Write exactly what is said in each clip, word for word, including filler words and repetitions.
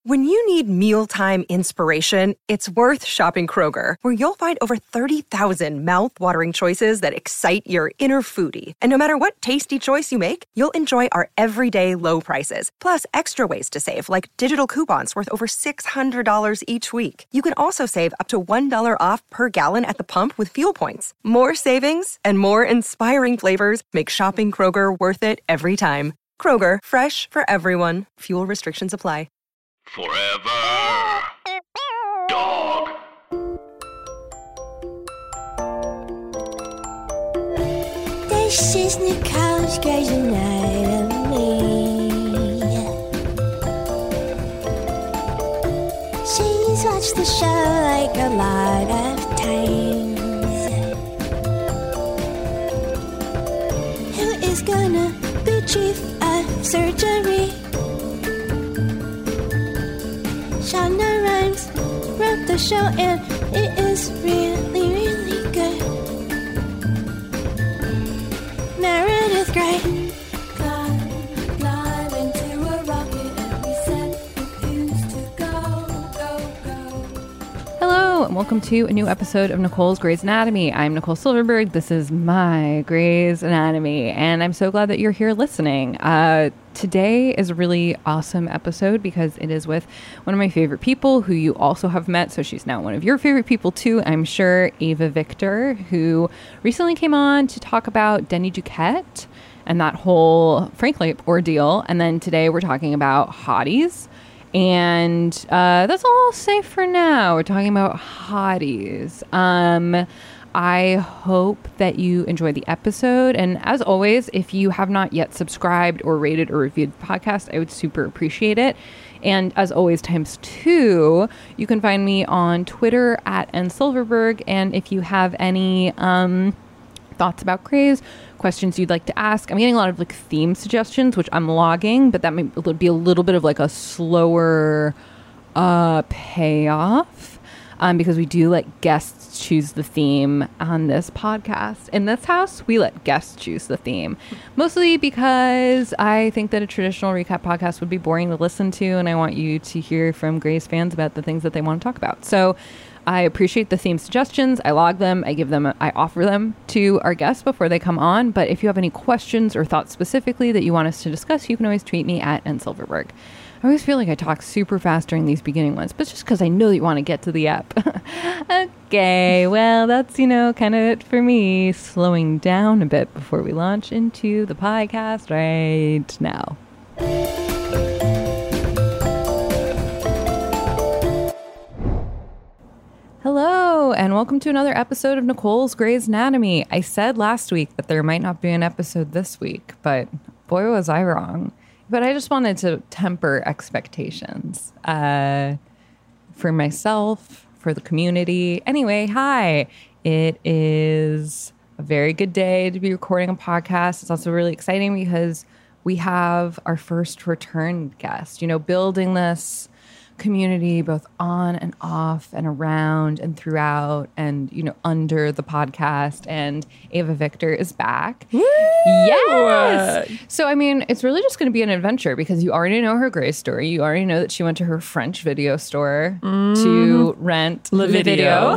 When you need mealtime inspiration, it's worth shopping Kroger, where you'll find over thirty thousand mouth-watering choices that excite your inner foodie. And no matter what tasty choice you make, you'll enjoy our everyday low prices, plus extra ways to save, like digital coupons worth over six hundred dollars each week. You can also save up to one dollar off per gallon at the pump with fuel points. More savings and more inspiring flavors make shopping Kroger worth it every time. Kroger, fresh for everyone. Fuel restrictions apply. Forever Dog. This is Nicole's Grey's Anatomy. She's watched the show like a lot of times. Who is gonna be chief of surgery? Shonda Rhimes wrote the show and it is really, really good. Meredith Grey got, got into a rocket and we said refused to go, go, go. Hello and welcome to a new episode of Nicole's Grey's Anatomy. I'm Nicole Silverberg. This is my Grey's Anatomy and I'm so glad that you're here listening. Uh, Today is a really awesome episode because it is with one of my favorite people who you also have met. So she's now one of your favorite people too, I'm sure, Ava Victor, who recently came on to talk about Denny Duquette and that whole, frankly, ordeal. And then today we're talking about hotties. And uh, that's all I'll say for now. We're talking about hotties. Um... I hope that you enjoy the episode. And as always, if you have not yet subscribed or rated or reviewed the podcast, I would super appreciate it. And as always, times two, you can find me on Twitter at nsilverberg. And if you have any um, thoughts about Grey's, questions you'd like to ask, I'm getting a lot of like theme suggestions, which I'm logging, but that might be a little bit of like a slower uh, payoff. Um, because we do let guests choose the theme on this podcast. In this house, we let guests choose the theme. Mostly because I think that a traditional recap podcast would be boring to listen to, and I want you to hear from Grey's fans about the things that they want to talk about. So I appreciate the theme suggestions. I log them. I give them. I offer them to our guests before they come on. But if you have any questions or thoughts specifically that you want us to discuss, you can always tweet me at nsilverberg. I always feel like I talk super fast during these beginning ones, but it's just because I know that you want to get to the app. Okay, well, that's, you know, kind of it for me, slowing down a bit before we launch into the podcast right now. Hello, and welcome to another episode of Nicole's Grey's Anatomy. I said last week that there might not be an episode this week, but boy, was I wrong. But I just wanted to temper expectations uh, for myself, for the community. Anyway, hi. It is a very good day to be recording a podcast. It's also really exciting because we have our first return guest, you know, building this community both on and off and around and throughout and, you know, under the podcast. And Ava Victor is back. Woo! Yes! So, I mean, it's really just going to be an adventure because you already know her Grey story. You already know that she went to her French video store mm. to rent Le video.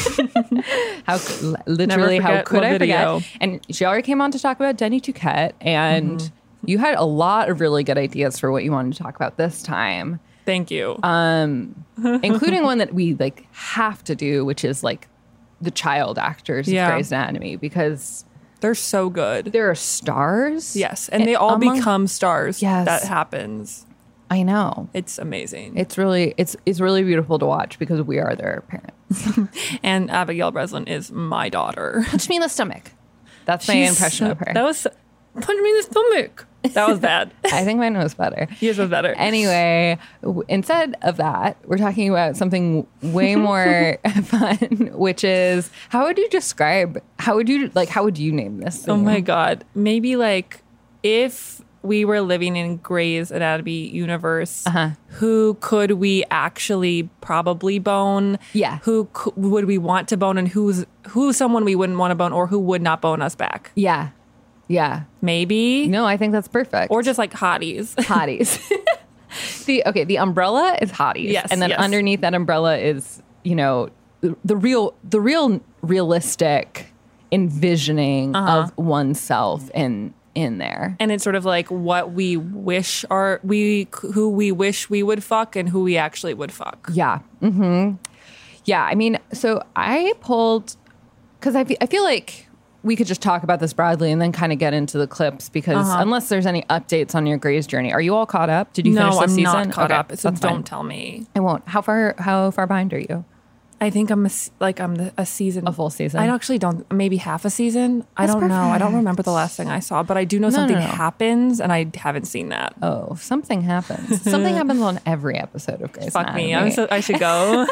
how Literally, how could I video. forget? And she already came on to talk about Denny Duquette. And mm-hmm. you had a lot of really good ideas for what you wanted to talk about this time. Thank you. Um, including one that we like have to do, which is like the child actors yeah. of Grey's Anatomy, because they're so good. There are stars. Yes, and, and they all among, become stars. Yes, that happens. I know. It's amazing. It's really it's it's really beautiful to watch because we are their parents. And Abigail Breslin is my daughter. Punch me in the stomach. That's my She's impression so, of her. That was punch me in the stomach. That was bad. I think mine was better. Yours was better. Anyway, w- instead of that, we're talking about something way more fun, which is how would you describe, how would you, like, how would you name this thing? Oh my God. Maybe like if we were living in Grey's Anatomy universe, uh-huh. who could we actually probably bone? Yeah. Who co- would we want to bone and who's who's someone we wouldn't want to bone or who would not bone us back? Yeah. Yeah. Maybe. No, I think that's perfect. Or just like hotties. Hotties. the okay, the umbrella is hotties. Yes, And then yes. underneath that umbrella is, you know, the, the real the real realistic envisioning Uh-huh. of oneself in in there. And it's sort of like what we wish are we who we wish we would fuck and who we actually would fuck. Yeah. Mm-hmm. Yeah. I mean, so I pulled because I, fe- I feel like we could just talk about this broadly and then kind of get into the clips because Uh-huh. unless there's any updates on your Grey's journey, are you all caught up? Did you No, finish the I'm season? not caught Okay, up. So that's don't fine. tell me. I won't. How far? How far behind are you? I think I'm a, s- like I'm the, a season, A full season? I actually don't. Maybe half a season. I That's don't know. I don't perfect. remember the last thing I saw, but I do know No, something no, no. happens, and I haven't seen that. Oh, something happens. Something happens on every episode of Grey's Fuck me. Anatomy. I'm so, I should go.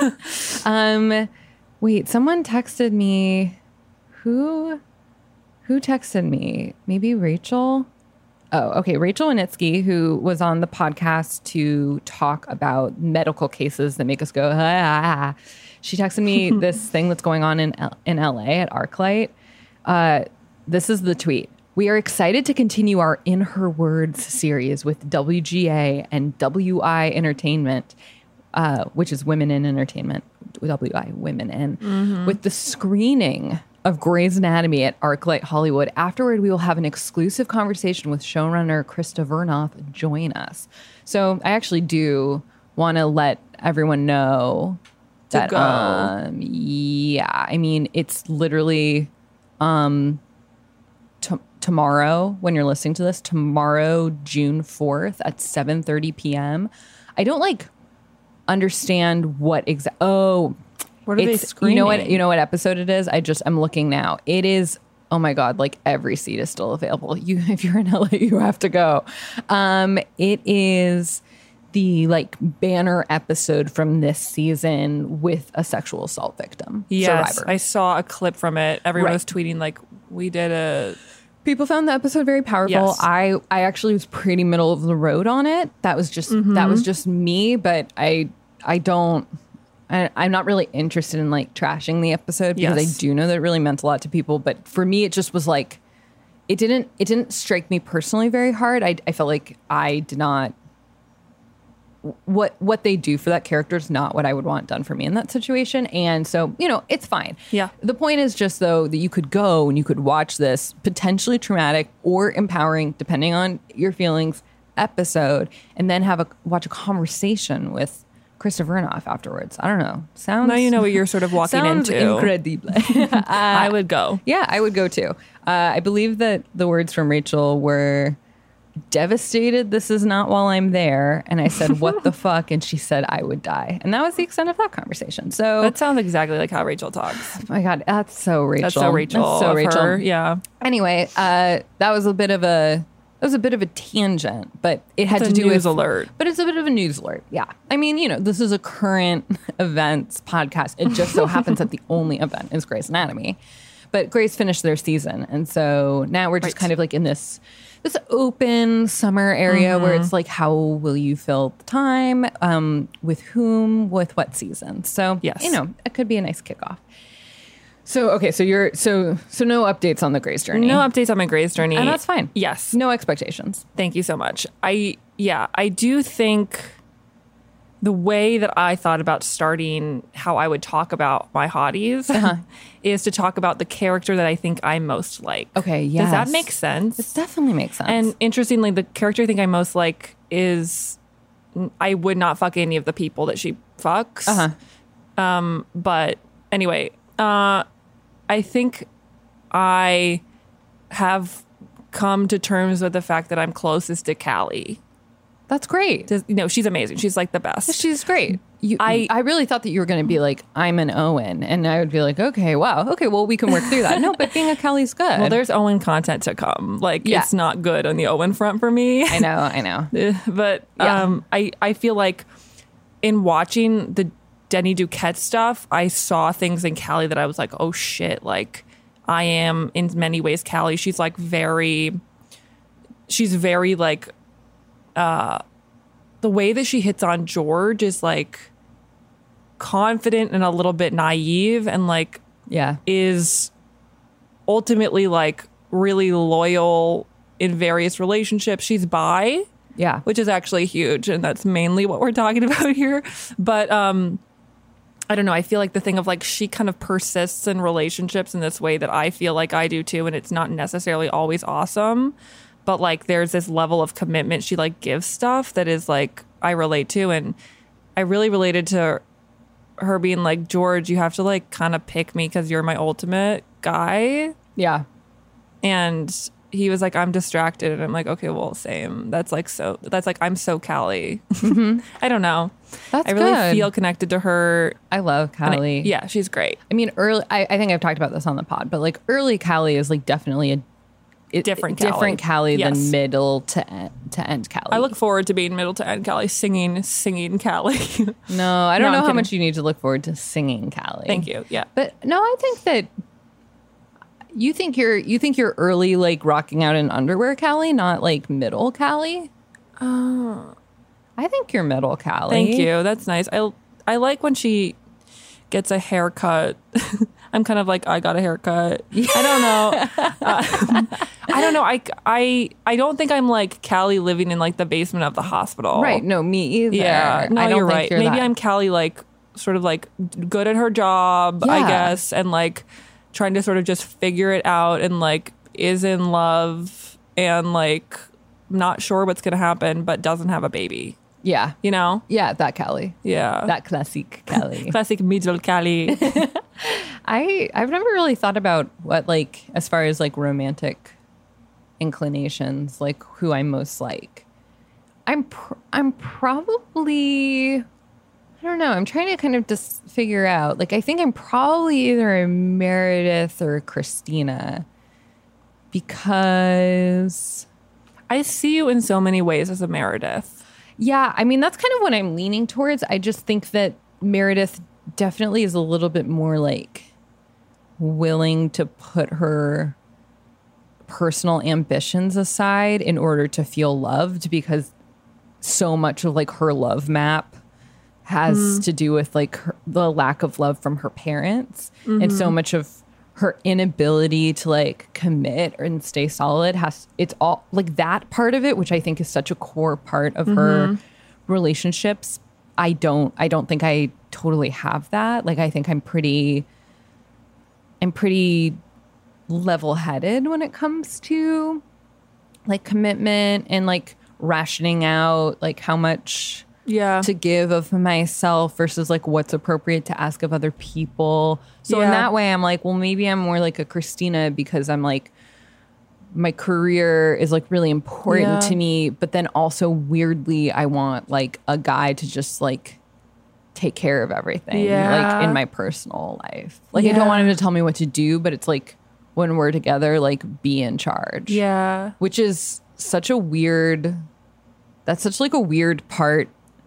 Um, wait, someone texted me. Who, who texted me? Maybe Rachel. Oh, okay. Rachel Winitsky, who was on the podcast to talk about medical cases that make us go, ah. She texted me this thing that's going on in L- in L A at ArcLight. Uh, this is the tweet. We are excited to continue our In Her Words series with W G A and W I Entertainment, uh, which is Women in Entertainment, W I, Women in, with the screening of Grey's Anatomy at ArcLight Hollywood. Afterward, we will have an exclusive conversation with showrunner Krista Vernoff join us. So I actually do want to let everyone know To that, go. um, yeah, I mean, it's literally um, t- tomorrow when you're listening to this, tomorrow, June fourth at seven thirty p.m. I don't like understand what exact. Oh, What are they it's, you know what? screening? You know what episode it is? I just I'm looking now. It is. Oh my God! Like every seat is still available. You, if you're in L A, you have to go. Um, it is the like banner episode from this season with a sexual assault victim Yes, survivor. I saw a clip from it. Everyone Right. was tweeting like, "We did a." People found the episode very powerful. Yes. I I actually was pretty middle of the road on it. That was just that was just me. But I I don't. I, I'm not really interested in like trashing the episode because Yes. I do know that it really meant a lot to people. But for me, it just was like it didn't it didn't strike me personally very hard. I I felt like I did not. What what they do for that character is not what I would want done for me in that situation, and so you know it's fine. Yeah. The point is just though that you could go and you could watch this potentially traumatic or empowering, depending on your feelings, episode, and then have a watch a conversation with Krista Vernoff afterwards. I don't know. Sounds Now you know what you're sort of walking sounds into. incredible. I would go. Yeah, I would go too. Uh, I believe that the words from Rachel were devastated. This is not while I'm there. And I said, what the fuck? And she said, I would die. And that was the extent of that conversation. So, That sounds exactly like how Rachel talks. oh my God, that's so Rachel. That's so Rachel. That's so of Rachel. her. Yeah. Anyway, uh, that was a bit of a that was a bit of a tangent, but it had It's to a do news with alert. But it's a bit of a news alert. Yeah. I mean, you know, this is a current events podcast. It just so happens that the only event is Grey's Anatomy. But Grey's finished their season. And so now we're just Right. kind of like in this this open summer area where Mm-hmm. it's like, how will you fill the time? Um, with whom? With what season? So, Yes. you know, it could be a nice kickoff. So, okay, so you're, so, so no updates on the Grey's journey. No updates on my Grey's journey. And that's fine. Yes. No expectations. Thank you so much. I yeah, I do think the way that I thought about starting how I would talk about my hotties Uh-huh. is to talk about the character that I think I most like. Okay, Does that yes. make sense? It definitely makes sense. And interestingly, the character I think I most like is I would not fuck any of the people that she fucks. Uh-huh. Um, but anyway, uh, I think I have come to terms with the fact that I'm closest to Callie. that's great. Does- You know, she's amazing. She's like the best. She's great. You, I I- I really thought that you were going to be like, I'm an Owen, and I would be like, okay, wow, okay, well, we can work through that. No, but being a Kelly's good. Well, there's Owen content to come. Like, Yeah. it's not good on the Owen front for me. I know, I know. but Yeah. um, I, I feel like in watching the Denny Duquette stuff, I saw things in Callie that I was like, oh shit, like I am in many ways Callie. She's like very, she's very like, uh, the way that she hits on George is like confident and a little bit naive and like Yeah. is ultimately like really loyal in various relationships. She's bi. Yeah. which is actually huge, and that's mainly what we're talking about here. But um I don't know, I feel like the thing of like she kind of persists in relationships in this way that I feel like I do too, and it's not necessarily always awesome, but like there's this level of commitment she like gives stuff that is like I relate to. And I really related to her being like, George, you have to like kind of pick me because you're my ultimate guy. Yeah. And he was like, I'm distracted. And I'm like, okay, well, same. That's like so, that's like, I'm so Callie. Mm-hmm. I don't know. That's I really good. feel connected to her. I love And I- Callie. yeah, she's great. I mean, early, I, I think I've talked about this on the pod, but like early Callie is like definitely a it, Different Callie. different Callie Yes. than middle to end, to end Callie. I look forward to being middle to end Callie, singing, singing Callie. No, I don't No, I'm know how kidding. much you need to look forward to singing Callie. Thank you. Yeah. But no, I think that you think you're you think you're early like rocking out in underwear Callie, not like middle Callie. Oh, I think you're middle Callie. Thank you. That's nice. I I like when she gets a haircut. I'm kind of like, I got a haircut. I don't know. Uh, I don't know. I, I, I don't think I'm like Callie living in like the basement of the hospital. Right? No, me either. Yeah. No, I don't you're think right. You're Maybe that. I'm Callie like sort of like good at her job, I Yeah. guess, and like trying to sort of just figure it out and like is in love and like not sure what's gonna happen, but doesn't have a baby. Yeah, You know? yeah, that Callie, Yeah. that classic Callie. Classic middle Callie. I I've never really thought about what like as far as like romantic inclinations, like who I'm most like. I'm pr- I'm probably I don't know. I'm trying to kind of just figure out. Like I think I'm probably either a Meredith or a Christina because I see you in so many ways as a Meredith. yeah, I mean that's kind of what I'm leaning towards. I just think that Meredith definitely is a little bit more like willing to put her personal ambitions aside in order to feel loved, because so much of like her love map has to do with like her, the lack of love from her parents, and so much of her inability to like commit and stay solid has it's all like that part of it, which I think is such a core part of her relationships. I don't I don't think I totally have that. Like I think I'm pretty I'm pretty level-headed when it comes to like commitment and like rationing out like how much Yeah. to give of myself versus like what's appropriate to ask of other people. So in Yeah. that way I'm like, well, maybe I'm more like a Christina because I'm like my career is like really important Yeah. to me, but then also weirdly I want like a guy to just like take care of everything Yeah. like in my personal life. Like I don't want him to tell me what to do, but it's like when we're together, like be in charge. Yeah. Which is such a weird that's such like a weird part.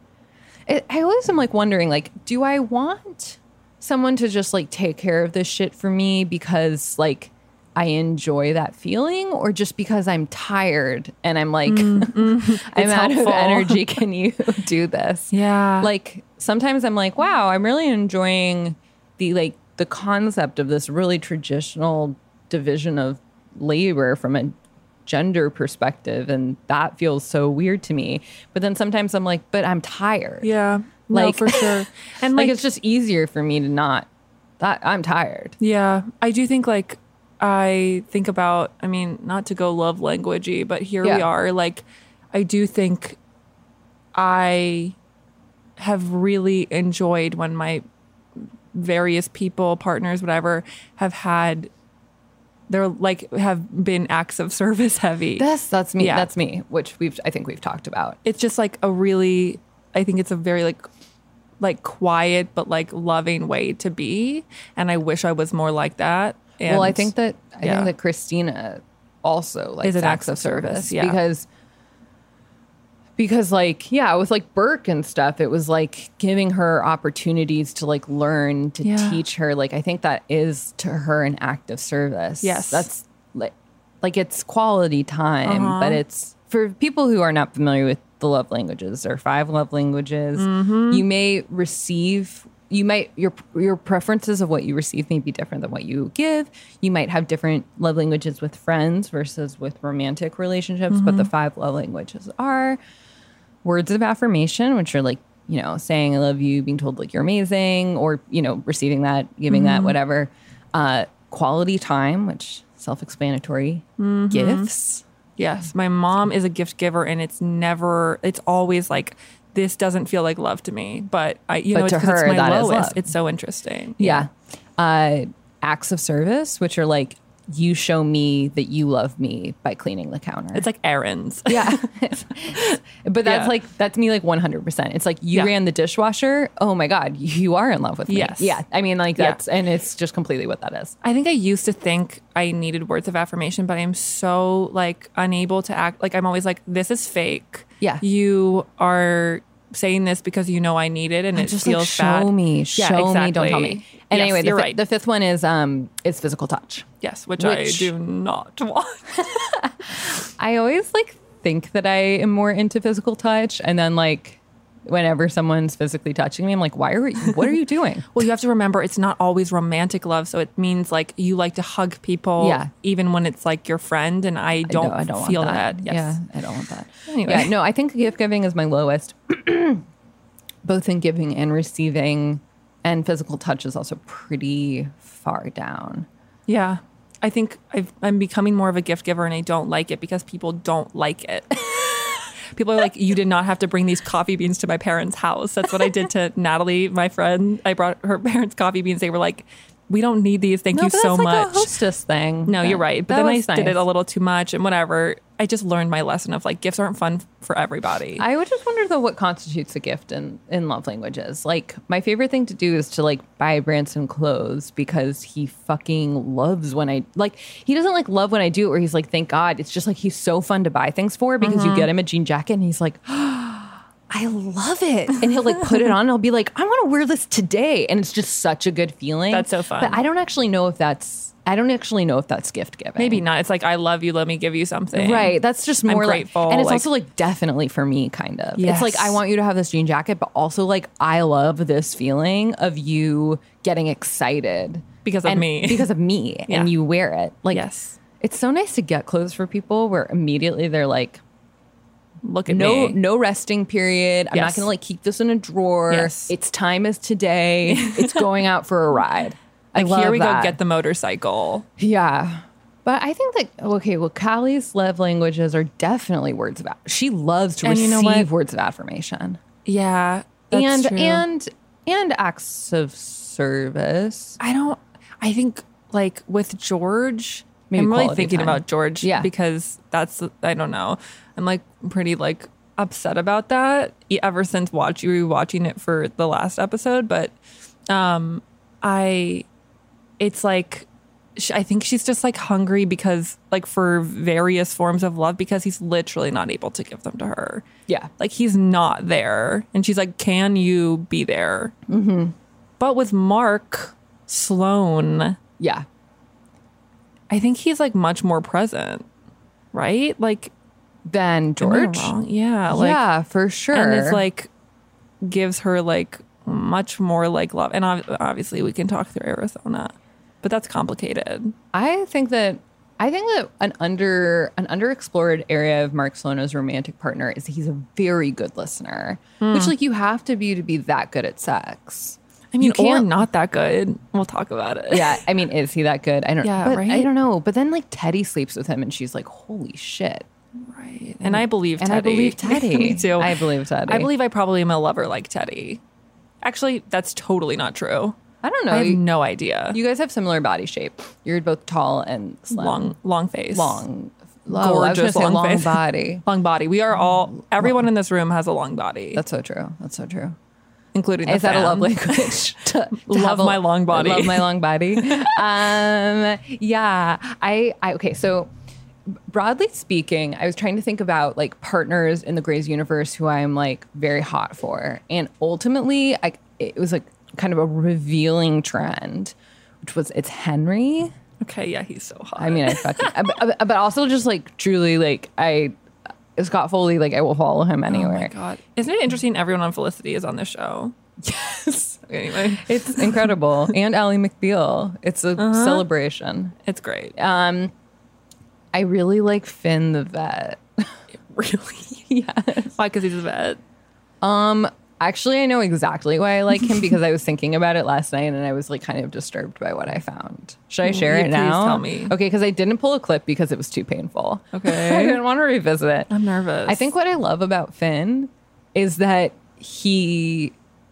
I I always am like wondering, like, do I want someone to just like take care of this shit for me because like I enjoy that feeling, or just because I'm tired and I'm like, I'm It's out helpful. of energy. Can you do this? Yeah. Like sometimes I'm like, wow, I'm really enjoying the like the concept of this really traditional division of labor from a gender perspective, and that feels so weird to me. But then sometimes I'm like, but I'm tired. Yeah. No, Like- for sure. And Like like, it's just easier for me to not that I'm tired. yeah, I do think like I think about, I mean, not to go love languagey, but here we Yeah. are. Like, I do think I have really enjoyed when my various people, partners, whatever, have had, they're like, have been acts of service heavy. That's that's me. Yeah. That's me, which we've I think we've talked about. It's just like a really, I think it's a very like, like quiet but like loving way to be, and I wish I was more like that. And Well, I think that I yeah. think that Christina also like Is an acts act of of service, service yeah. because because like yeah, with like Burke and stuff, it was like giving her opportunities to like learn to Yeah. teach her. Like I think that is to her an act of service. Yes. that's like like it's quality time, Uh-huh. but it's for people who are not familiar with the love languages or five love languages. Mm-hmm. You may receive you might your your preferences of what you receive may be different than what you give. You might have different love languages with friends versus with romantic relationships, but the five love languages are words of affirmation, which are like, you know, saying I love you, being told like you're amazing, or, you know, receiving that, giving that, whatever. Uh, quality time, which self-explanatory. Gifts. Yes, my mom is a gift giver, and it's never, it's always like, this doesn't feel like love to me, but I, you But know, it's, to 'cause it's her, my that is lowest. love. It's so interesting. Yeah. Uh, acts of service, which are like, you show me that you love me by cleaning the counter. It's like errands. yeah. But that's Yeah. like, that's me like one hundred percent. It's like, you Yeah. ran the dishwasher. Oh my God, you are in love with me. Yes. Yeah. I mean, like Yeah. that's, and it's just completely what that is. I think I used to think I needed words of affirmation, but I'm so like unable to act. Like I'm always like, this is fake. Yeah. You are saying this because you know I need it, and it Just feels like, show bad. me, Yeah, show me, don't tell exactly. me. And Yes, anyway, the, you're fi- right. the fifth one is, um, is physical touch. Yes, which, I Which- do not want. I always like think that I am more into physical touch. And then like, whenever someone's physically touching me, I'm like, why are you, what are you doing? Well, you have to remember it's not always romantic love, so it means like you like to hug people, Yeah. even when it's like your friend, and I don't, I don't feel want that. Yes. Yeah, I don't want that. Anyway. Yeah, no, I think gift giving is my lowest, both in giving and receiving, and physical touch is also pretty far down. Yeah. I think I've, I'm becoming more of a gift giver, and I don't like it because people don't like it. People are like, you did not have to bring these coffee beans to my parents' house. That's what I did to Natalie, my friend. I brought her parents coffee beans. They were like, we don't need these. Thank No, you but so that's like much. a hostess thing. No, Yeah, you're right. But that then I was did it nice. a little too much and whatever. I just learned my lesson of like gifts aren't fun for everybody. I would just wonder though what constitutes a gift in, in love languages. Like my favorite thing to do is to like buy Branson clothes because he fucking loves when I like he doesn't like love when I do it where he's like, thank God. It's just like he's so fun to buy things for because Mm-hmm. you get him a jean jacket and he's like, I love it. And he'll like put it on and I'll be like, I want to wear this today. And it's just such a good feeling. That's so fun. But I don't actually know if that's I don't actually know if that's gift giving. Maybe not. It's like, I love you. Let me give you something. Right. That's just I'm more like, grateful, and it's like- also like definitely for me, kind of. Yes. It's like, I want you to have this jean jacket, but also like, I love this feeling of you getting excited Because of and- me. because of me Yeah. and you wear it. Like, Yes. it's so nice to get clothes for people where immediately they're like, Look at no, me. no resting period. I'm not Yes. going to like keep this in a drawer. Yes. Its time is today. It's going out for a ride. I Like, love here we that. go, get the motorcycle. Yeah. But I think that, okay, well, Callie's love languages are definitely words of, aff- she loves to And you receive know what? words of affirmation. Yeah. That's and, true. and, and acts of service. I don't, I think like with George, Maybe I'm really quality thinking time. about George Yeah. because that's, I don't know. I'm like pretty like upset about that e- ever since watch you watching it for the last episode. But um, I, it's like, sh- I think she's just like hungry because like for various forms of love because he's literally not able to give them to her. Yeah. Like he's not there. And she's like, can you be there? Mm-hmm. But with Mark Sloan, Yeah. I think he's like much more present, right? Like Then am I George. wrong? Yeah. Like, yeah, for sure. And it's like gives her like much more like love. And ob- obviously we can talk through Arizona, but that's complicated. I think that I think that an under an underexplored area of Mark Sloano's romantic partner is he's a very good listener, which like you have to be to be that good at sex. I mean, You or can't- not that good. We'll talk about it. Yeah, I mean, is he that good? I don't. Yeah, but right? I don't know. But then like Teddy sleeps with him, and she's like, "Holy shit!" Right. And I believe And Teddy. I believe Teddy. Me too. I believe Teddy. I believe I probably am a lover like Teddy. Actually, that's totally not true. I don't know. I have you, no idea. you guys have similar body shape. You're both tall and slim. long, long face. long, oh, I was gonna Gorgeous say long long face. body. Long body. We are all, everyone in this room has a long body, That's so true. That's so true. including the Is that a fam. love language? to, to Love have a- my long body. Love my long body. um, yeah. I, I. Okay. So, broadly speaking, I was trying to think about like partners in the Grey's universe who I'm like very hot for, and ultimately, I it was like kind of a revealing trend, which was it's Henry. Okay, yeah, he's so hot. I mean, I fucking, but, but also just like truly like I. Scott Foley, like I will follow him oh anywhere. my God. Isn't it interesting everyone on Felicity is on this show? Yes. Anyway, It's incredible. And Ally McBeal. It's a Uh-huh. celebration. it's great. Um, I really like Finn the vet. Really? Yes. Why? Because he's a vet. Um, actually, I know exactly why I like him because I was thinking about it last night and I was like kind of disturbed by what I found. Should I share Will you it please now? tell me? Okay, because I didn't pull a clip because it was too painful. Okay. I didn't want to revisit it. I'm nervous. I think what I love about Finn is that he,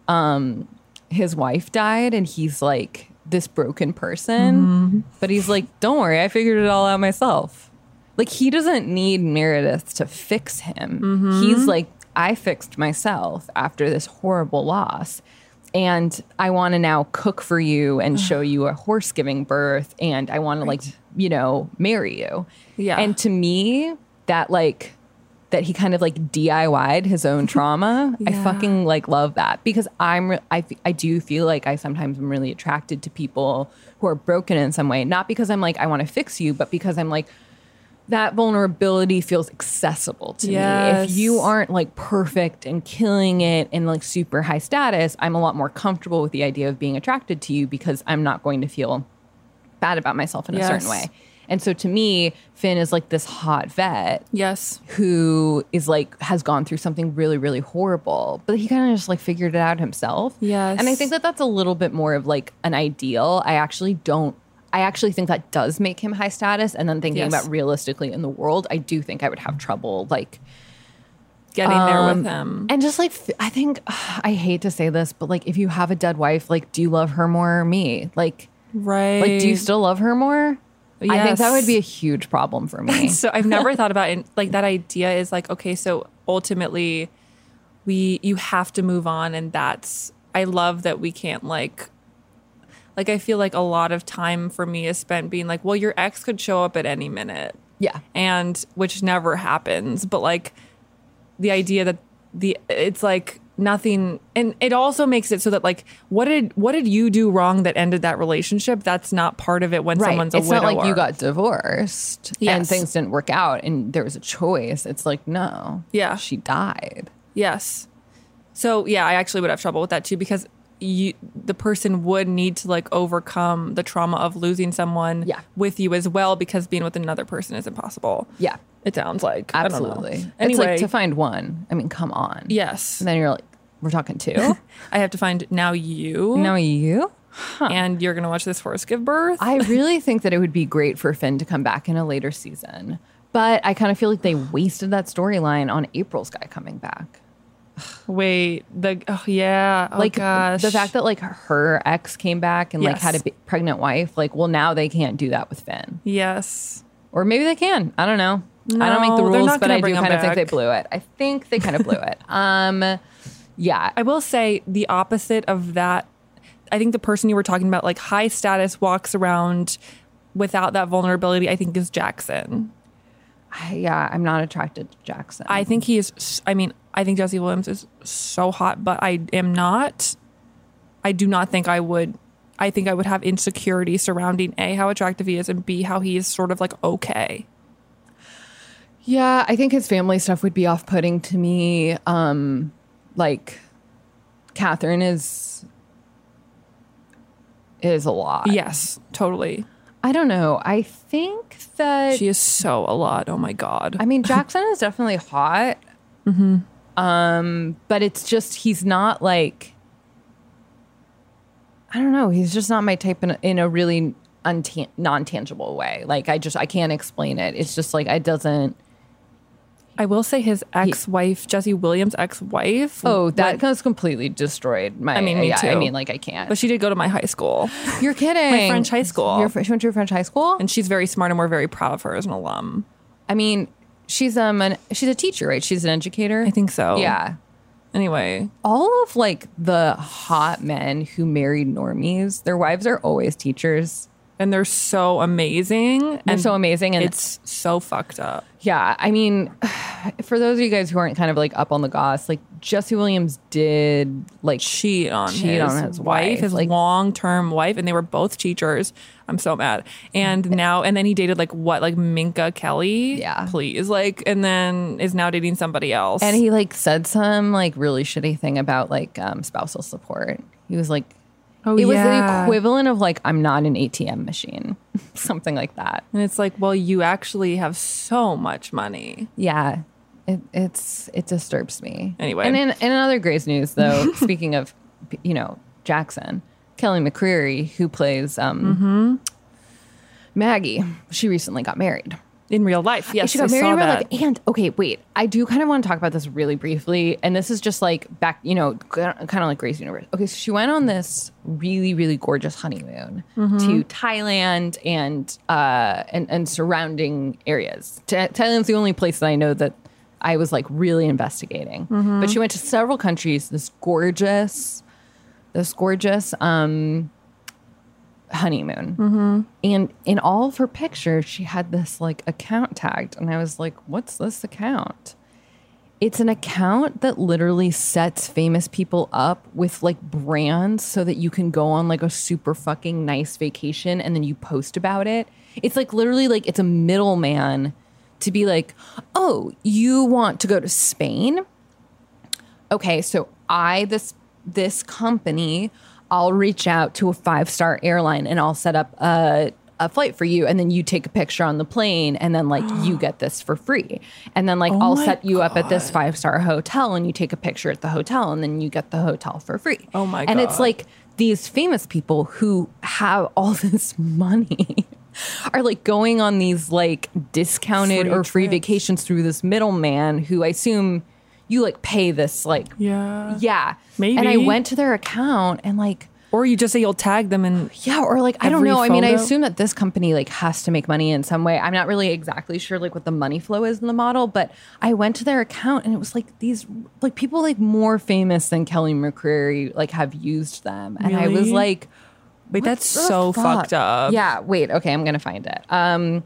um, his wife died and he's like this broken person, Mm-hmm. but he's like, don't worry, I figured it all out myself. Like he doesn't need Meredith to fix him. Mm-hmm. He's like, I fixed myself after this horrible loss. And I want to now cook for you and show you a horse giving birth. And I want to like, you know, marry you. Yeah. And to me, that like, that he kind of like D I Y'd his own trauma. I Yeah. fucking like love that because I'm, re- I, f- I do feel like I sometimes am really attracted to people who are broken in some way. Not because I'm like, I want to fix you, but because I'm like, that vulnerability feels accessible to me. Yes. If you aren't like perfect and killing it and like super high status, I'm a lot more comfortable with the idea of being attracted to you because I'm not going to feel bad about myself in a certain Yes. way. And so to me, Finn is like this hot vet Yes. who is like has gone through something really really horrible, but he kind of just like figured it out himself. Yes. And I think that that's a little bit more of like an ideal. I actually don't I actually think that does make him high status. And then thinking Yes. about realistically in the world, I do think I would have trouble like Getting there um, with him. and just like f- I think I hate to say this, but like if you have a dead wife, like do you love her more or me? Like Right. like do you still love her more? I think that Yes. would be a huge problem for me. So I've never thought about it. Like that idea is like, okay, so ultimately we, you have to move on. And that's, I love that we can't like, like, I feel like a lot of time for me is spent being like, well, your ex could show up at any minute. Yeah. And which never happens. But like the idea that the, it's like nothing. And it also makes it so that like, what did, what did you do wrong that ended that relationship? That's not part of it when someone's a it's widower. not like you got divorced and Yes. things didn't work out and there was a choice. It's like, no. Yeah. She died. Yes. So yeah, I actually would have trouble with that too because you, the person would need to like overcome the trauma of losing someone Yeah. with you as well because being with another person is impossible. Yeah. It sounds like. I don't know. Absolutely. It's Anyway, like to find one. I mean, come on. yes. And then you're like, we're talking two? I have to find now you. No, you? And you're going to watch this horse give birth? I really think that it would be great for Finn to come back in a later season. But I kind of feel like they wasted that storyline on April's guy coming back. Wait, the, oh yeah. Oh Like gosh. the fact that like her ex came back and like Yes. had a b- pregnant wife, like, well, now they can't do that with Finn. Yes. Or maybe they can. I don't know. I don't make the No, they're rules, not but gonna I do bring him kind of think they back. blew it. I think they kind of blew it. Um, yeah. I will say the opposite of that. I think the person you were talking about, like high status, walks around without that vulnerability, I think is Jackson. I, yeah, I'm not attracted to Jackson. I think he is, s- I mean, I think Jesse Williams is so hot, but I am not, I do not think I would, I think I would have insecurity surrounding A, how attractive he is, and B, how he is sort of like okay. Yeah, I think his family stuff would be off-putting to me. Um, like, Catherine is is a lot. Yes, totally. I don't know. I think that She is so a lot. Oh my God. I mean, Jackson is definitely hot. Mm-hmm. Um, but it's just he's not like I don't know. He's just not my type in a, in a really untan- non-tangible way. Like I just I can't explain it. It's just like it doesn't. I will say his ex-wife, Jesse Williams' ex-wife. Oh, that went- has completely destroyed my. I mean, me yeah, I too. mean, like I can't. But she did go to my high school. You're kidding. My French high school. You're, she went to your French high school. And she's very smart and we're very proud of her as an alum. I mean, she's um an, she's a teacher, right? She's an educator. I think so. Yeah. Anyway. All of like the hot men who married normies, their wives are always teachers. and they're so amazing. They're and so amazing, and it's so fucked up. yeah, I mean, for those of you guys who aren't kind of like up on the goss, like Jesse Williams did like Cheat on cheat his, on his wife, his like long-term wife, and they were both teachers. I'm so mad. And now, and then he dated like what, like Minka Kelly? Yeah. Please. Like, and then is now dating somebody else. and he like said some like really shitty thing about like um, spousal support. He was like, oh, it was the yeah. equivalent of like, I'm not an A T M machine, something like that. And it's like, well, you actually have so much money. Yeah, it, it's it disturbs me. Anyway. and in, in other Grey's news, though, speaking of, you know, Jackson, Kelly McCreary, who plays um, Maggie, she recently got married. In real life. Yes, she got I married saw in real that. life. And okay, wait, I do kind of want to talk about this really briefly. And this is just like back, you know, kind of like Grey's Universe. Okay, so she went on this really, really gorgeous honeymoon to Thailand and uh and, and surrounding areas. Th- Thailand's the only place that I know that I was like really investigating. But she went to several countries. This gorgeous, this gorgeous um honeymoon. And in all of her pictures, she had this like account tagged. And I was like, what's this account? It's an account that literally sets famous people up with like brands so that you can go on like a super fucking nice vacation and then you post about it. It's like literally like it's a middleman to be like, oh, you want to go to Spain? Okay, so I, this this company, I'll reach out to a five-star airline and I'll set up a, a flight for you. And then you take a picture on the plane and then like you get this for free. And then like Oh I'll my set you up at this five-star hotel and you take a picture at the hotel and then you get the hotel for free. Oh my And it's God. like these famous people who have all this money are like going on these like discounted Free or free trips. vacations through this middleman who I assume you like pay this like Yeah. yeah. Maybe. And I went to their account and like, Or you just say you'll tag them and yeah, or like, I don't Every know. I mean, I photo? assume that this company like has to make money in some way. I'm not really exactly sure like what the money flow is in the model, but I went to their account and it was like these, like people like more famous than Kelly McCreary like have used them. And I was Really? like, wait, what that's the so fuck? fucked up. Yeah. Wait. Okay. I'm going to find it. Um,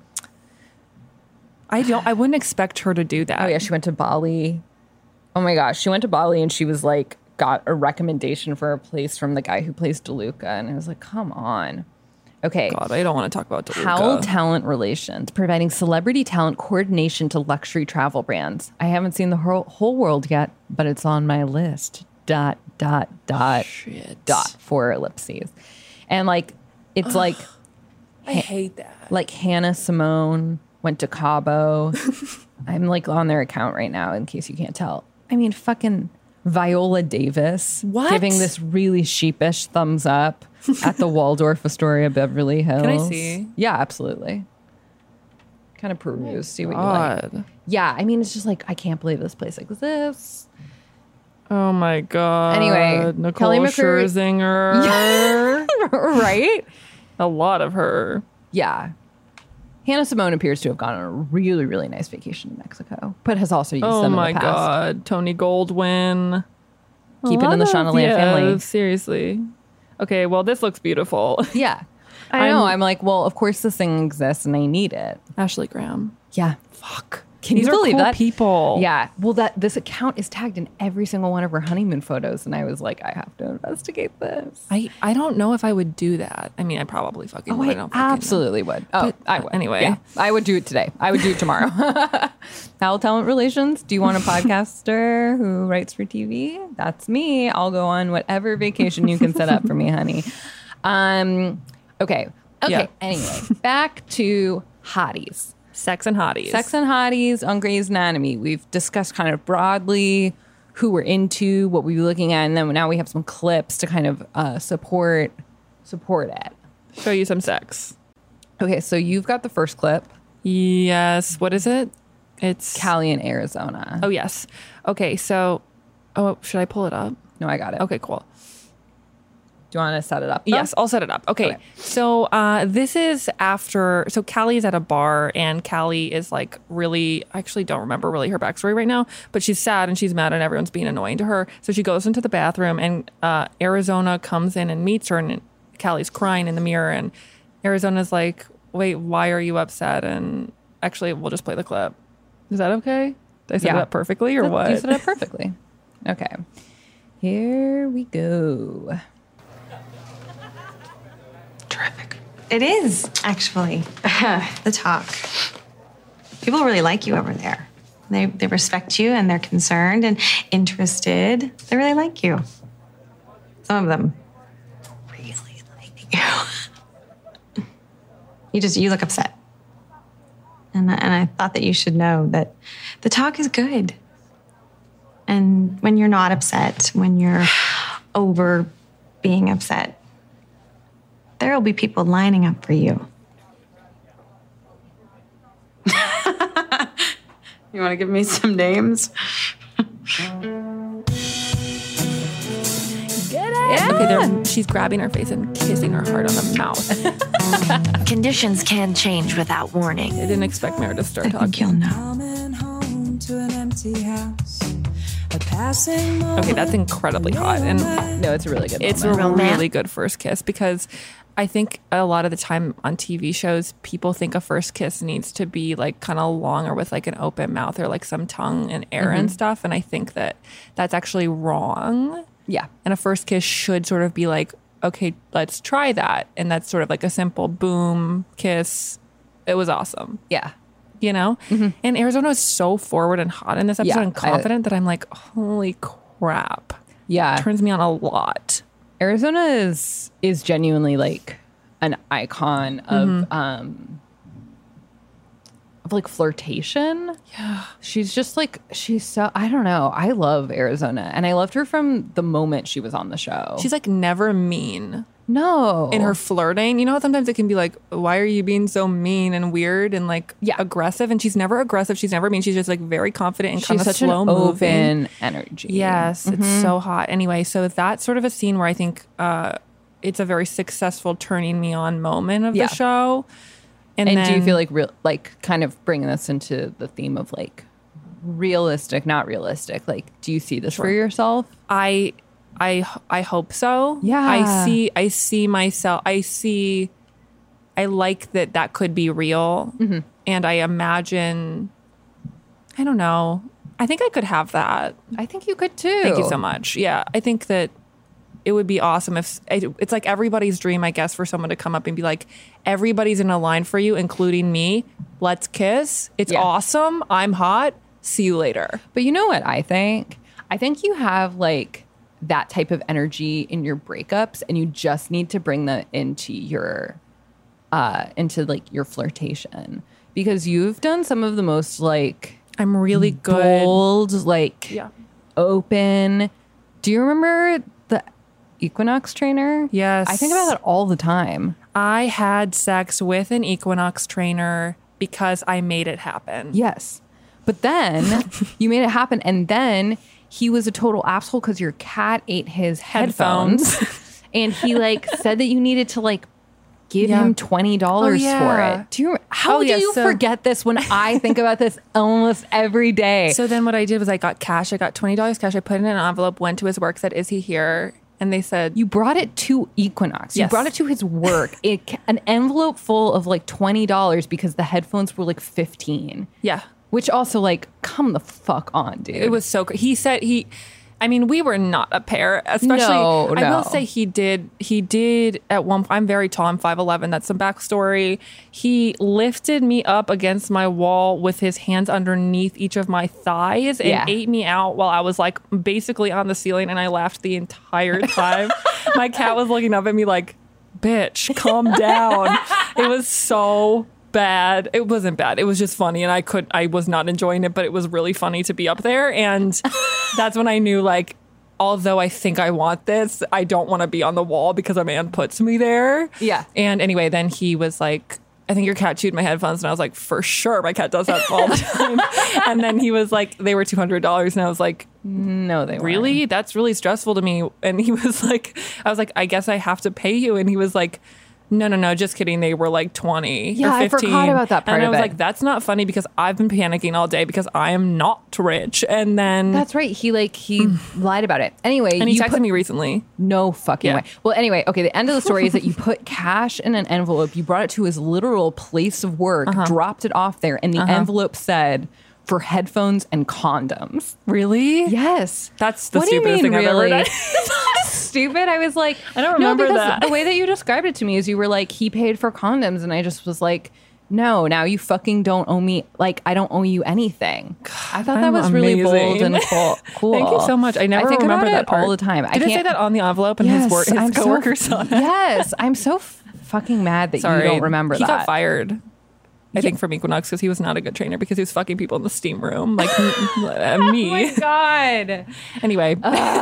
I don't I wouldn't expect her to do that. Oh yeah, she went to Bali. Oh my gosh, she went to Bali and she was like got a recommendation for a place from the guy who plays DeLuca, and I was like, come on. Okay. God, I don't want to talk about DeLuca. Howell Talent Relations, providing celebrity talent coordination to luxury travel brands. I haven't seen the whole, whole world yet, but it's on my list. Dot, dot, dot, Shit. dot, four ellipses. And like, it's like, I hate that. like Hannah Simone went to Cabo. I'm like on their account right now in case you can't tell. I mean, fucking Viola Davis What? giving this really sheepish thumbs up at the Waldorf Astoria Beverly Hills. Can I see? Yeah, absolutely. Kind of peruse, see what you like. God. Yeah, I mean, it's just like I can't believe this place exists. Oh my God. Anyway, Nicole Kelly McCreary- Scherzinger. Right? A lot of her. Yeah. Hannah Simone appears to have gone on a really, really nice vacation in Mexico, but has also used Oh them my in the past. God. Tony Goldwyn. Keep A it in the lot Shauna of- Land yeah, family. Seriously. Okay, well, this looks beautiful. Yeah. I know. I'm- I'm like, well, of course this thing exists and I need it. Ashley Graham. Yeah. Fuck. Can These you are believe cool that? people. Yeah. Well, that this account is tagged in every single one of her honeymoon photos. And I was like, I have to investigate this. I, I don't know if I would do that. I mean, I probably fucking Oh, would. I I don't fucking know. absolutely would. Oh, But, I uh, would. anyway. Yeah. I would do it today. I would do it tomorrow. Howell Talent Relations. Do you want a podcaster who writes for T V? That's me. I'll go on whatever vacation you can set up for me, honey. Um. Okay. Okay. Yeah. Anyway, back to hotties. Sex and hotties. Sex and hotties on Grey's Anatomy. We've discussed kind of broadly who we're into, what we were looking at, and then now we have some clips to kind of uh, support support it. Show you some sex. Okay, so you've got the first clip, Yes. What is it? It's Callie in Arizona. Oh, yes. Okay, so oh, should I pull it up? No, I got it. Okay, cool. Do you want to set it up? though? Yes, I'll set it up. Okay. Okay. So uh, this is after. So Callie's at a bar, and Callie is like really. I actually don't remember really her backstory right now, but she's sad and she's mad, and everyone's being annoying to her. So she goes into the bathroom, and uh, Arizona comes in and meets her, and Callie's crying in the mirror, and Arizona's like, wait, why are you upset? And actually, we'll just play the clip. Is that okay? Did I set Yeah. it up perfectly or That- what? You set it up perfectly. Okay. Here we go. Terrific. It is, actually, the talk. People really like you over there. They, they respect you and they're concerned and interested. They really like you. Some of them really like you. You just, you look upset. And, I- and I thought that you should know that the talk is good. And when you're not upset, when you're over being upset, there will be people lining up for you. You want to give me some names? Okay, they're- she's grabbing her face and kissing her hard on the mouth. Conditions can change without warning. I didn't expect Meredith to start I think you'll talking. know. Coming home to an empty house. A passing Okay, that's incredibly hot. And No, it's a really good it's a moment. Romantic. really good first kiss because I think a lot of the time on T V shows, people think a first kiss needs to be like kind of long or with like an open mouth or like some tongue and air and stuff. And I think that that's actually wrong. Yeah. And a first kiss should sort of be like, okay, let's try that. And that's sort of like a simple boom kiss. It was awesome. Yeah. You know? And Arizona is so forward and hot in this episode Yeah, and confident that I'm like, holy crap. Yeah. Turns me on a lot. Arizona is is genuinely like an icon of Mm-hmm. um of like flirtation. Yeah. She's just like she's so I don't know. I love Arizona and I loved her from the moment she was on the show. She's like never mean no in her flirting. You know how sometimes it can be like, why are you being so mean and weird and like Yeah. aggressive? And she's never aggressive. She's never mean. She's just like very confident and kind she's of such slow an moving. open energy. Yes, it's so hot. Anyway, so that's sort of a scene where I think uh, it's a very successful turning me on moment of Yeah. the show. And, And then, do you feel like real like kind of bringing this into the theme of like realistic, not realistic? Like, do you see this for yourself? I, I, I hope so. Yeah. I see. I see myself. I see. I like that that could be real, Mm-hmm. and I imagine. I don't know. I think I could have that. I think you could too. Thank you so much. Yeah, I think that it would be awesome if it's like everybody's dream, I guess, for someone to come up and be like, everybody's in a line for you, including me. Let's kiss. It's Yeah. awesome. I'm hot. See you later. But you know what I think? I think you have like that type of energy in your breakups and you just need to bring that into your uh into like your flirtation because you've done some of the most like I'm really good. bold, like Yeah. open. Do you remember the Equinox trainer? Yes. I think about that all the time. I had sex with an Equinox trainer because I made it happen. Yes. But then you made it happen. And then he was a total asshole because your cat ate his headphones. Headphones. And he like said that you needed to like give Yeah. him twenty dollars Oh, yeah. for it. Do you, how Oh, do yeah, you so- forget this when I think about this almost every day? So then what I did was I got cash. I got twenty dollars cash. I put it in an envelope, went to his work, said, is he here? And they said, you brought it to Equinox. You Yes. brought it to his work. It, an envelope full of like twenty dollars because the headphones were like fifteen. yeah. Which also like, come the fuck on, dude. It was so cr- he said he I mean we were not a pair, especially No, I no. will say he did he did at one point. I'm very tall, I'm five eleven. That's some backstory. He lifted me up against my wall with his hands underneath each of my thighs and Yeah. ate me out while I was like basically on the ceiling, and I laughed the entire time. My cat was looking up at me like, bitch, calm down. It was so bad. It wasn't bad. It was just funny, and I could I was not enjoying it, but it was really funny to be up there. And that's when I knew, like, although I think I want this, I don't want to be on the wall because a man puts me there. Yeah. And anyway, then he was like, I think your cat chewed my headphones. And I was like, for sure, my cat does that all the time. And then he was like, they were two hundred dollars. And I was like, no, they weren't. really? That's really stressful to me. And he was like, I was like, I guess I have to pay you. And he was like, no, no, no, just kidding. They were like twenty Yeah, or I fifteen. forgot about that part And I of was it. like, that's not funny because I've been panicking all day because I am not rich. And then, That's right. He like he lied about it. Anyway, and he you texted put- me recently. No fucking Yeah. way. Well, anyway, okay, the end of the story is that you put cash in an envelope, you brought it to his literal place of work, Uh-huh. dropped it off there, and the Uh-huh. envelope said for headphones and condoms. Really? Yes. That's the What do you stupidest mean, thing I've ever really? done. Stupid. I was like, I don't remember no, because that. the way that you described it to me is you were like, he paid for condoms, and I just was like, no, now you fucking don't owe me. Like, I don't owe you anything. I thought that I'm was really bold amazing. and cool. cool. Thank you so much. I never I think remember about that it part all the time. Did I it can't say that on the envelope and his work, his I'm so- coworkers saw that? Yes, I'm so f- fucking mad that Sorry, you don't remember he that. got fired. I think from Equinox because he was not a good trainer because he was fucking people in the steam room like m- me. Oh my god. Anyway,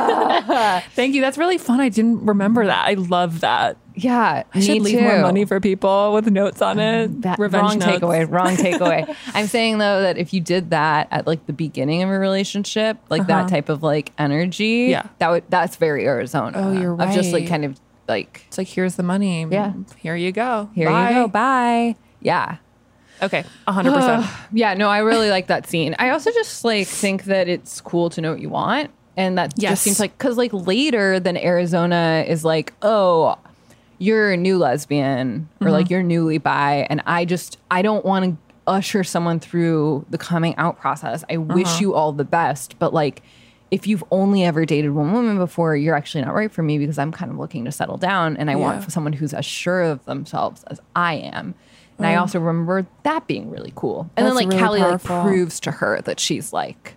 thank you. That's really fun. I didn't remember that. I love that. Yeah, I should me leave too. more money for people with notes on it. That, Revenge wrong notes. takeaway. Wrong takeaway. I'm saying though that if you did that at like the beginning of a relationship, like Uh-huh. that type of like energy, Yeah. that would that's very Arizona. Oh, you're Of just like right. kind of like It's like here's the money. Yeah. Here you go. here Bye. you go, bye. Yeah. Okay. A hundred percent. Yeah, no, I really like that scene. I also just like think that it's cool to know what you want. And that Yes. just seems like, because like later then Arizona is like, oh, you're a new lesbian or Mm-hmm. like you're newly bi. And I just, I don't want to usher someone through the coming out process. I wish Uh-huh. you all the best. But like, if you've only ever dated one woman before, you're actually not right for me because I'm kind of looking to settle down and I Yeah. want someone who's as sure of themselves as I am. And I also remember that being really cool. And then That's like really Callie like powerful. proves to her that she's like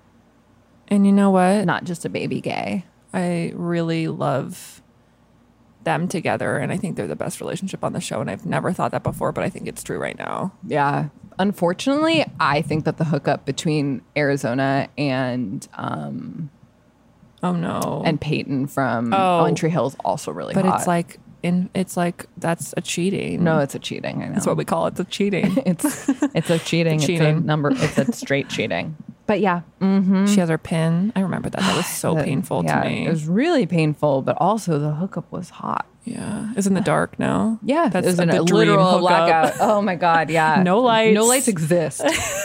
And you know what? not just a baby gay. I really love them together, and I think they're the best relationship on the show. And I've never thought that before, but I think it's true right now. Yeah. Unfortunately, I think that the hookup between Arizona and um Oh no. and Peyton from Oh. On Tree Hill is also really but hot. it's like in it's like that's a cheating. no, it's a cheating. I know. that's what we call it. The cheating. it's it's a cheating. It's It's a cheating. number. It's a straight cheating. But yeah, mm-hmm. She has her pin. I remember that. That was so The- painful yeah, to me. It was really painful, but also the hookup was hot. yeah. It's in the dark now. Yeah, That's it was a, in the a dream literal hookup. blackout. Oh my god, yeah. No lights. No lights exist.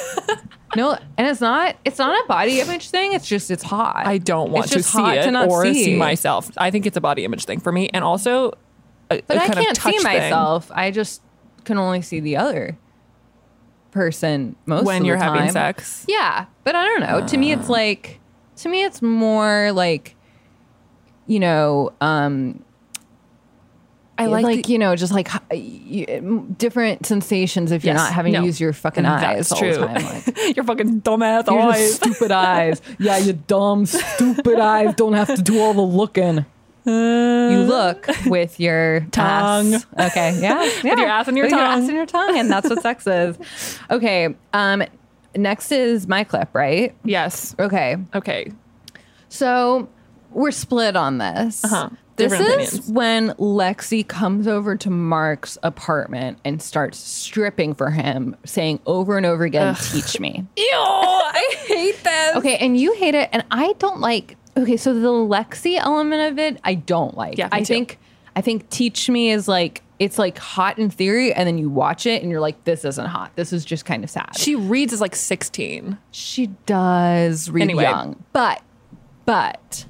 No, and it's not. It's not a body image thing. It's just it's hot. I don't want It's to just see hot it to not or see. see. myself. I think it's a body image thing for me, and also, a, But a I kind of can't see touch thing. myself. I just can only see the other person most when of you're the having time. sex. Yeah, but I don't know. To me, it's like to me, it's more like you know, um, I like, like, the- you know, just like h- y- different sensations if you're Yes. not having No. to use your fucking And eyes that's all true. the time. Like, your fucking dumbass your eyes. stupid eyes. Yeah, your dumb, stupid eyes don't have to do all the looking. You look with your Tongue. ass. Okay, yeah, yeah. your ass and your With tongue. ass and your tongue, and that's what sex is. Okay. Um. Next is my clip, right? Yes. Okay. Okay. So we're split on this. Uh-huh. This Different is opinions. when Lexi comes over to Mark's apartment and starts stripping for him, saying over and over again, "Teach me." Ew! I hate this. Okay, and you hate it, and I don't like. Okay, so the Lexi element of it, I don't like. Yeah, me I too. think I think "Teach Me" is like it's like hot in theory, and then you watch it and you're like, "This isn't hot. This is just kind of sad." She reads as like sixteen. She does read Anyway. young, but but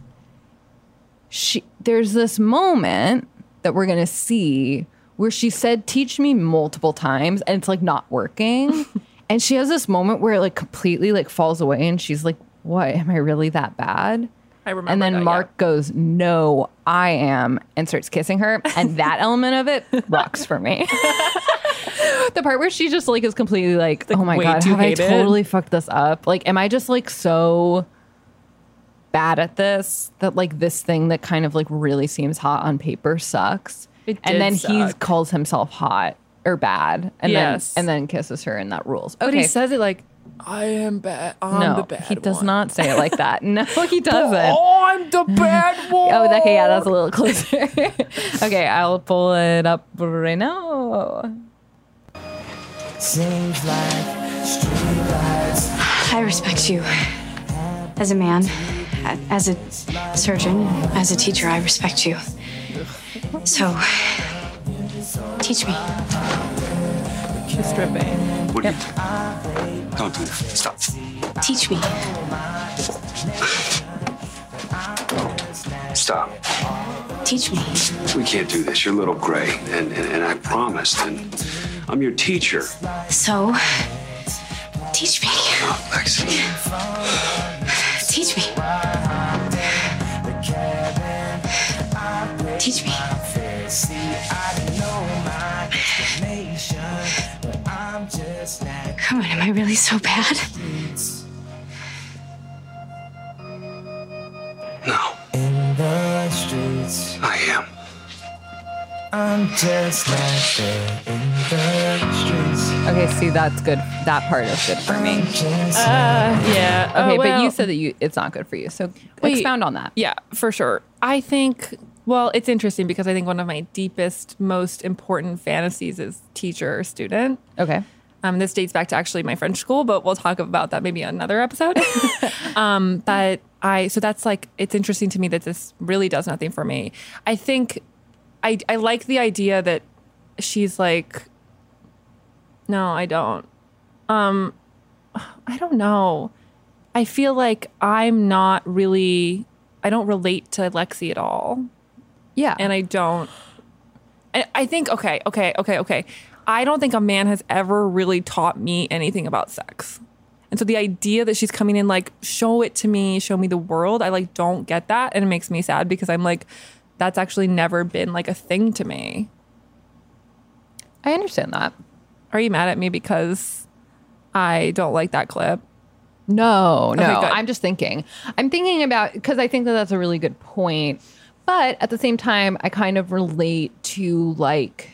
she there's this moment that we're gonna see where she said "teach me" multiple times, and it's like not working, and she has this moment where it like completely like falls away, and she's like, "What? Am I really that bad?" I remember And then that, Mark yeah. goes, "No, I am," and starts kissing her, and that element of it rocks for me. The part where she just like is completely like, Like, "Oh my way god, too have I hated. totally fucked this up? Like, am I just like so bad at this that like this thing that kind of like really seems hot on paper sucks?" It and did then he suck. calls himself hot or bad, and Yes. then and then kisses her, and that rules. But Okay, he says it like, I am bad. I'm no, the bad he does one. not say it like that. No, he doesn't. Oh, I'm the bad one. Oh, okay, yeah, that's a little closer. Okay, I'll pull it up right now. Seems like streetlights. I respect you as a man, a- as a surgeon, as a teacher. I respect you. So, Teach me. She's stripping. What are you doing? Don't do that. Stop. Teach me. Stop. Teach me. We can't do this. You're a little gray, and, and, and I promised, and I'm your teacher. So, teach me. Oh, Lexi. Teach me. Teach me. Come on, am I really so bad? No. In the streets, I am. I'm just like there in the streets. Okay, see, that's good. That part is good for me. Uh, yeah. Okay, Oh, but well, you said that you it's not good for you. So Wait. expound on that. Yeah, for sure. I think, well, it's interesting because I think one of my deepest, most important fantasies is teacher or student. Okay. Um, this dates back to actually my French school, but we'll talk about that maybe on another episode. um, but I, so that's like, it's interesting to me that this really does nothing for me. I think I, I like the idea that she's like, no, I don't. Um, I don't know. I feel like I'm not really, I don't relate to Lexi at all. Yeah. And I don't, I, I think, okay, okay, okay, okay. I don't think a man has ever really taught me anything about sex. And so the idea that she's coming in like, show it to me, show me the world, I like don't get that. And it makes me sad because I'm like, that's actually never been like a thing to me. I understand that. Are you mad at me because I don't like that clip? No, no. Okay, good. I'm just thinking. I'm thinking about, because I think that that's a really good point. But at the same time, I kind of relate to like,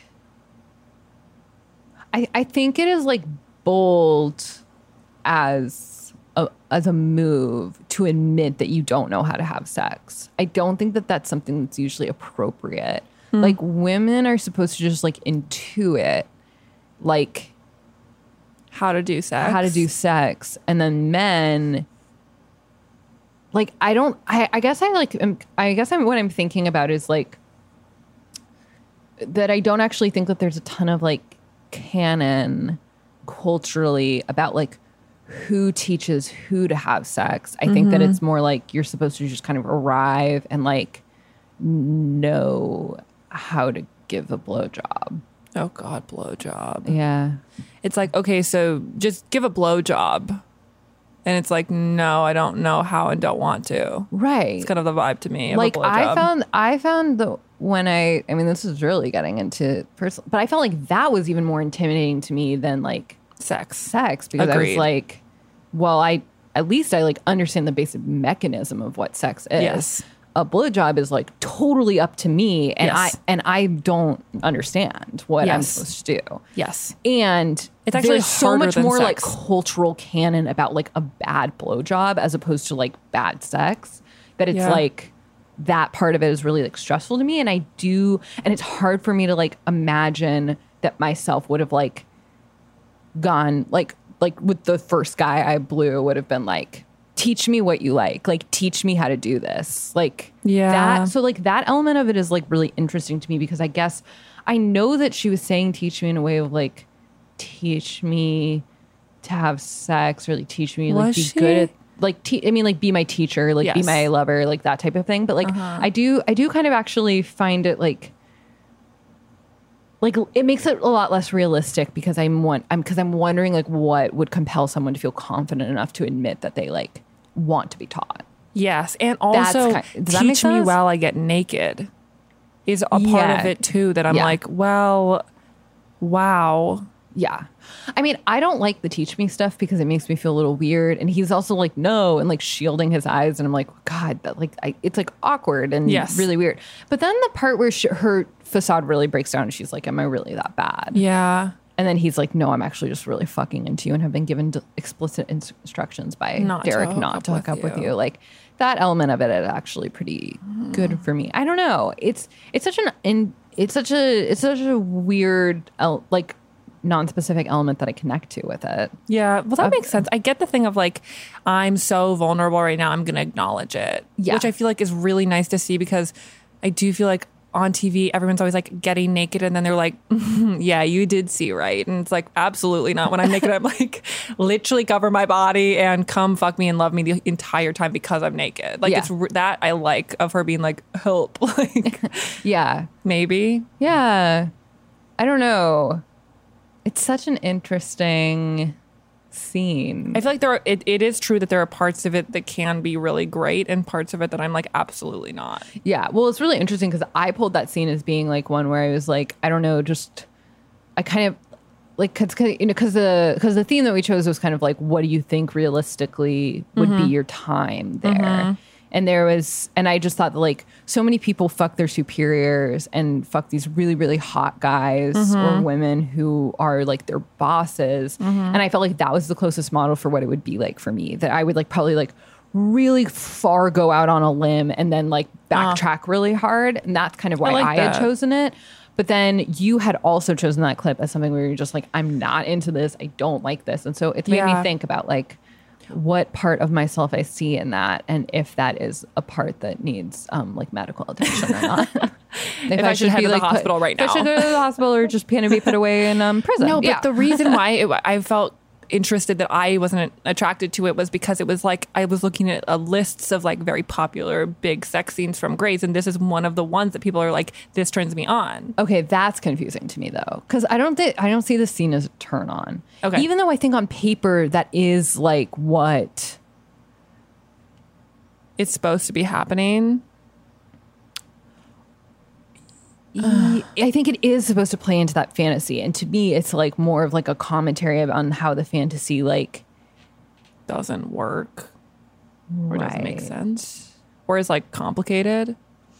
I, I think it is like bold as a, as a move to admit that you don't know how to have sex. I don't think that that's something that's usually appropriate. Hmm. Like women are supposed to just like intuit like how to do sex, how to do sex. And then men, like, I don't, I, I guess I like, am, I guess I'm, what I'm thinking about is like that I don't actually think that there's a ton of like canon culturally about like who teaches who to have sex. I think that it's more like you're supposed to just kind of arrive and like know how to give a blowjob. Oh God, blowjob. Yeah. It's like, okay, so just give a blowjob. And it's like, no, I don't know how and don't want to. Right. It's kind of the vibe to me. Of Like a I blowjob. found, I found the when I, I mean, this is really getting into personal, but I felt like that was even more intimidating to me than like sex, sex because I Agreed. was like, well, I at least I like understand the basic mechanism of what sex is. Yes. A blowjob is like totally up to me, and Yes. I and I don't understand what I'm Yes. supposed to do. Yes. And It's actually there's so harder much than more like sex. cultural canon about like a bad blowjob as opposed to like bad sex that it's Yeah. like that part of it is really like stressful to me, and I do, and it's hard for me to like imagine that myself would have like gone like like with the first guy I blew would have been like, teach me what you like, like teach me how to do this, like Yeah. that. So like that element of it is like really interesting to me because I guess I know that she was saying teach me in a way of like teach me to have sex or like teach me like Was be she? good at like te- I mean like be my teacher, like be Yes. my lover, like that type of thing. But like Uh-huh. I do I do kind of actually find it like like it makes it a lot less realistic because I'm one I'm because I'm wondering like what would compel someone to feel confident enough to admit that they like want to be taught. Yes. And That's also kind- does that make teach me sense? while I get naked is a part Yeah. of it too that I'm Yeah. like, well, wow. Yeah. I mean, I don't like the teach me stuff because it makes me feel a little weird. And he's also like, no, and like shielding his eyes. And I'm like, God, that like, I, it's like awkward and Yes. really weird. But then the part where she, her facade really breaks down and she's like, am I really that bad? Yeah. And then he's like, no, I'm actually just really fucking into you and have been given d- explicit ins- instructions by Not to Derek hook not up to hook with up with you. you. Like that element of it is actually pretty good for me. I don't know. It's, it's such an, in, it's such a, it's such a weird, el- like, non-specific element that I connect to with it. Yeah, well, that makes sense. I get the thing of like, I'm so vulnerable right now. I'm going to acknowledge it, Yeah. which I feel like is really nice to see because I do feel like on T V, everyone's always like getting naked, and then they're like, yeah, you did see right. And it's like, absolutely not. When I'm naked, I'm like, literally cover my body and come fuck me and love me the entire time because I'm naked. Like, Yeah. it's r- that I like of her being like, help. Like, Yeah. maybe. Yeah. I don't know. It's such an interesting scene. I feel like there are, it, it is true that there are parts of it that can be really great and parts of it that I'm like, absolutely not. Yeah. Well, it's really interesting because I pulled that scene as being like one where I was like, I don't know, just I kind of like because you know because the because the theme that we chose was kind of like, what do you think realistically would Mm-hmm. be your time there? And there was, and I just thought that like so many people fuck their superiors and fuck these really, really hot guys Mm-hmm. or women who are like their bosses. And I felt like that was the closest model for what it would be like for me, that I would like probably like really far go out on a limb and then like backtrack really hard. And that's kind of why I, like had that. chosen it. But then you had also chosen that clip as something where you're just like, I'm not into this. I don't like this. And so it's made Yeah. me think about like, what part of myself I see in that, and if that is a part that needs um, like medical attention or not. if, I should head to the like, hospital put, right if I should now. go to the hospital or just gonna be put away in um, prison. No, but Yeah. the reason why it, I felt interested that I wasn't attracted to it was because it was like I was looking at a lists of like very popular big sex scenes from Grey's, and this is one of the ones that people are like, this turns me on. Okay, that's confusing to me though, because I don't think I don't see the scene as a turn on. Okay. Even though I think on paper that is like what It's supposed to be happening. I think it is supposed to play into that fantasy, and to me, it's like more of like a commentary on how the fantasy like Doesn't work or doesn't make Right. sense or is like complicated.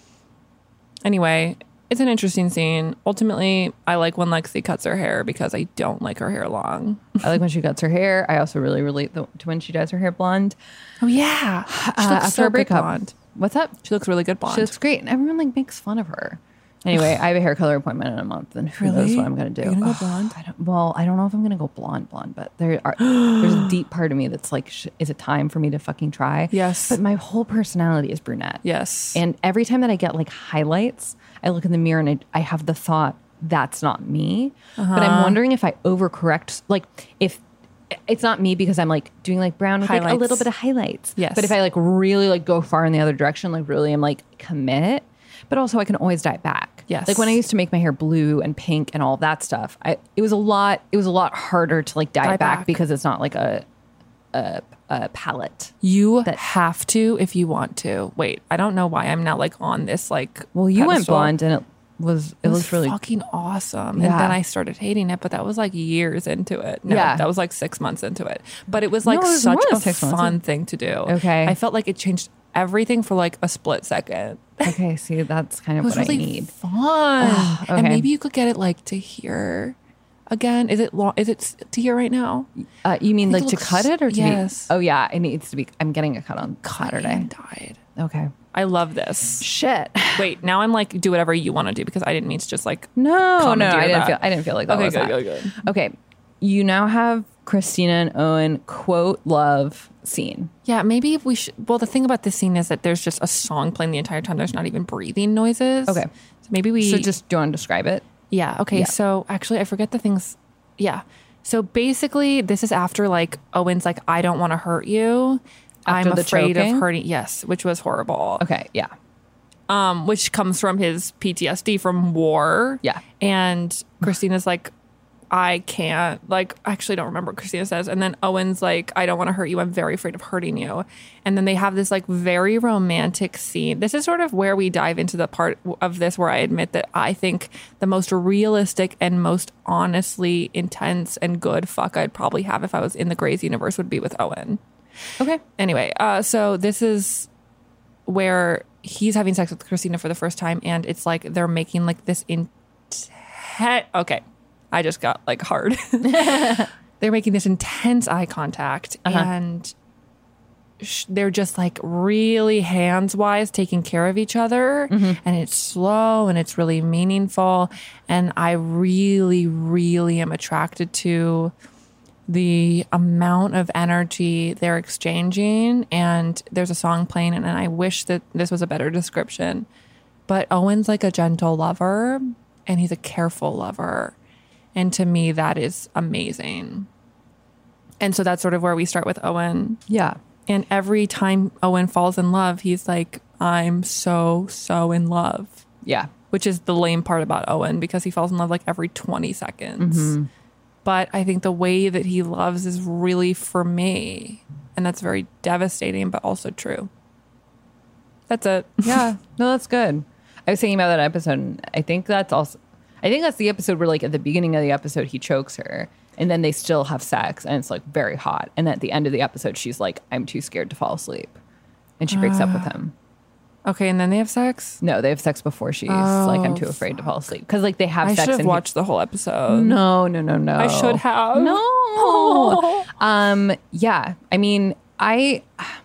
Anyway, it's an interesting scene. Ultimately, I like when Lexi cuts her hair because I don't like her hair long. I like when she cuts her hair. I also really relate the, to when she dyes her hair blonde. Oh yeah, she Uh, looks after so her good breakup. blonde. What's up? She looks really good blonde. She looks great, and everyone like makes fun of her. Anyway, I have a hair color appointment in a month, and who knows Really? what I'm going to do? Are you gonna go Ugh, blonde? I don't, well, I don't know if I'm going to go blonde, blonde, but there are there's a deep part of me that's like, sh- is it time for me to fucking try? Yes. But my whole personality is brunette. Yes. And every time that I get like highlights, I look in the mirror and I, I have the thought, that's not me. But Uh-huh. I'm wondering if I overcorrect, like if it's not me because I'm like doing like brown with like a Highlights. little bit of highlights. Yes. But if I like really like go far in the other direction, like really I'm like commit, but also I can always dye it back. Yes. Like when I used to make my hair blue and pink and all that stuff, I it was a lot it was a lot harder to like dye, Dye it back, back. because it's not like a a, a palette. You that- have to if you want to. Wait, I don't know why I'm not like on this like. Well, you went pedestal. blonde and it was it, It was looked really fucking awesome. Yeah. And then I started hating it, but that was like years into it. No, Yeah. that was like six months into it. But it was like No, it was such more than a six months. fun thing to do. Okay. I felt like it changed everything for like a split second. Okay, see, that's kind It of was what really I need. fun. okay. And maybe you could get it like to here again. Is it long? Is it s- to here right now? Uh, you mean I like think to it looks- cut it or to yes. be? Oh yeah, it needs to be. I'm getting a cut on Saturday. And died. Okay. I love this. Shit. Wait, now I'm like, do whatever you want to do because I didn't mean to just like. No, no, commandeer I didn't that. feel. I didn't feel like that Okay, was good, that. good, good. Okay, you now have Christina and Owen quote love scene. Yeah, maybe if we should. Well, the thing about this scene is that there's just a song playing the entire time. There's not even breathing noises. Okay. So maybe we. So just do you want to describe it? Yeah. Okay. Yeah. So actually, I forget the things. Yeah. So basically, this is after like Owen's like, I don't want to hurt you. After I'm the afraid choking? of hurting. Yes, which was horrible. Okay. Yeah. Um, which comes from his P T S D from war. Yeah. And Christina's like, I can't, like, I actually don't remember what Christina says. And then Owen's like, I don't want to hurt you. I'm very afraid of hurting you. And then they have this like very romantic scene. This is sort of where we dive into the part of this where I admit that I think the most realistic and most honestly intense and good fuck I'd probably have if I was in the Grey's universe would be with Owen. Okay. Anyway, uh, so this is where he's having sex with Christina for the first time, and it's like they're making like this intense. Okay, I just got like hard. They're making this intense eye contact, Uh-huh. and sh- they're just like really hands wise taking care of each other, Mm-hmm. and it's slow and it's really meaningful. And I really, really am attracted to the amount of energy they're exchanging. And there's a song playing, and I wish that this was a better description, But Owen's like a gentle lover and he's a careful lover. And to me, that is amazing. And so that's sort of where we start with Owen. Yeah. And every time Owen falls in love, he's like, I'm so, so in love. Yeah. Which is the lame part about Owen because he falls in love like every twenty seconds. Mm-hmm. But I think the way that he loves is really for me. And that's very devastating, but also true. That's it. Yeah. No, that's good. I was thinking about that episode, and I think that's also, I think that's the episode where, like, at the beginning of the episode, he chokes her, and then they still have sex, and it's, like, very hot. And at the end of the episode, she's like, I'm too scared to fall asleep. And she breaks uh, up with him. Okay, and then they have sex? No, they have sex before she's oh, like, I'm too afraid to fall asleep. Because, like, they have I sex. I should have watched he, the whole episode. No, no, no, no. I should have. No. Oh. Um. Yeah. I mean, I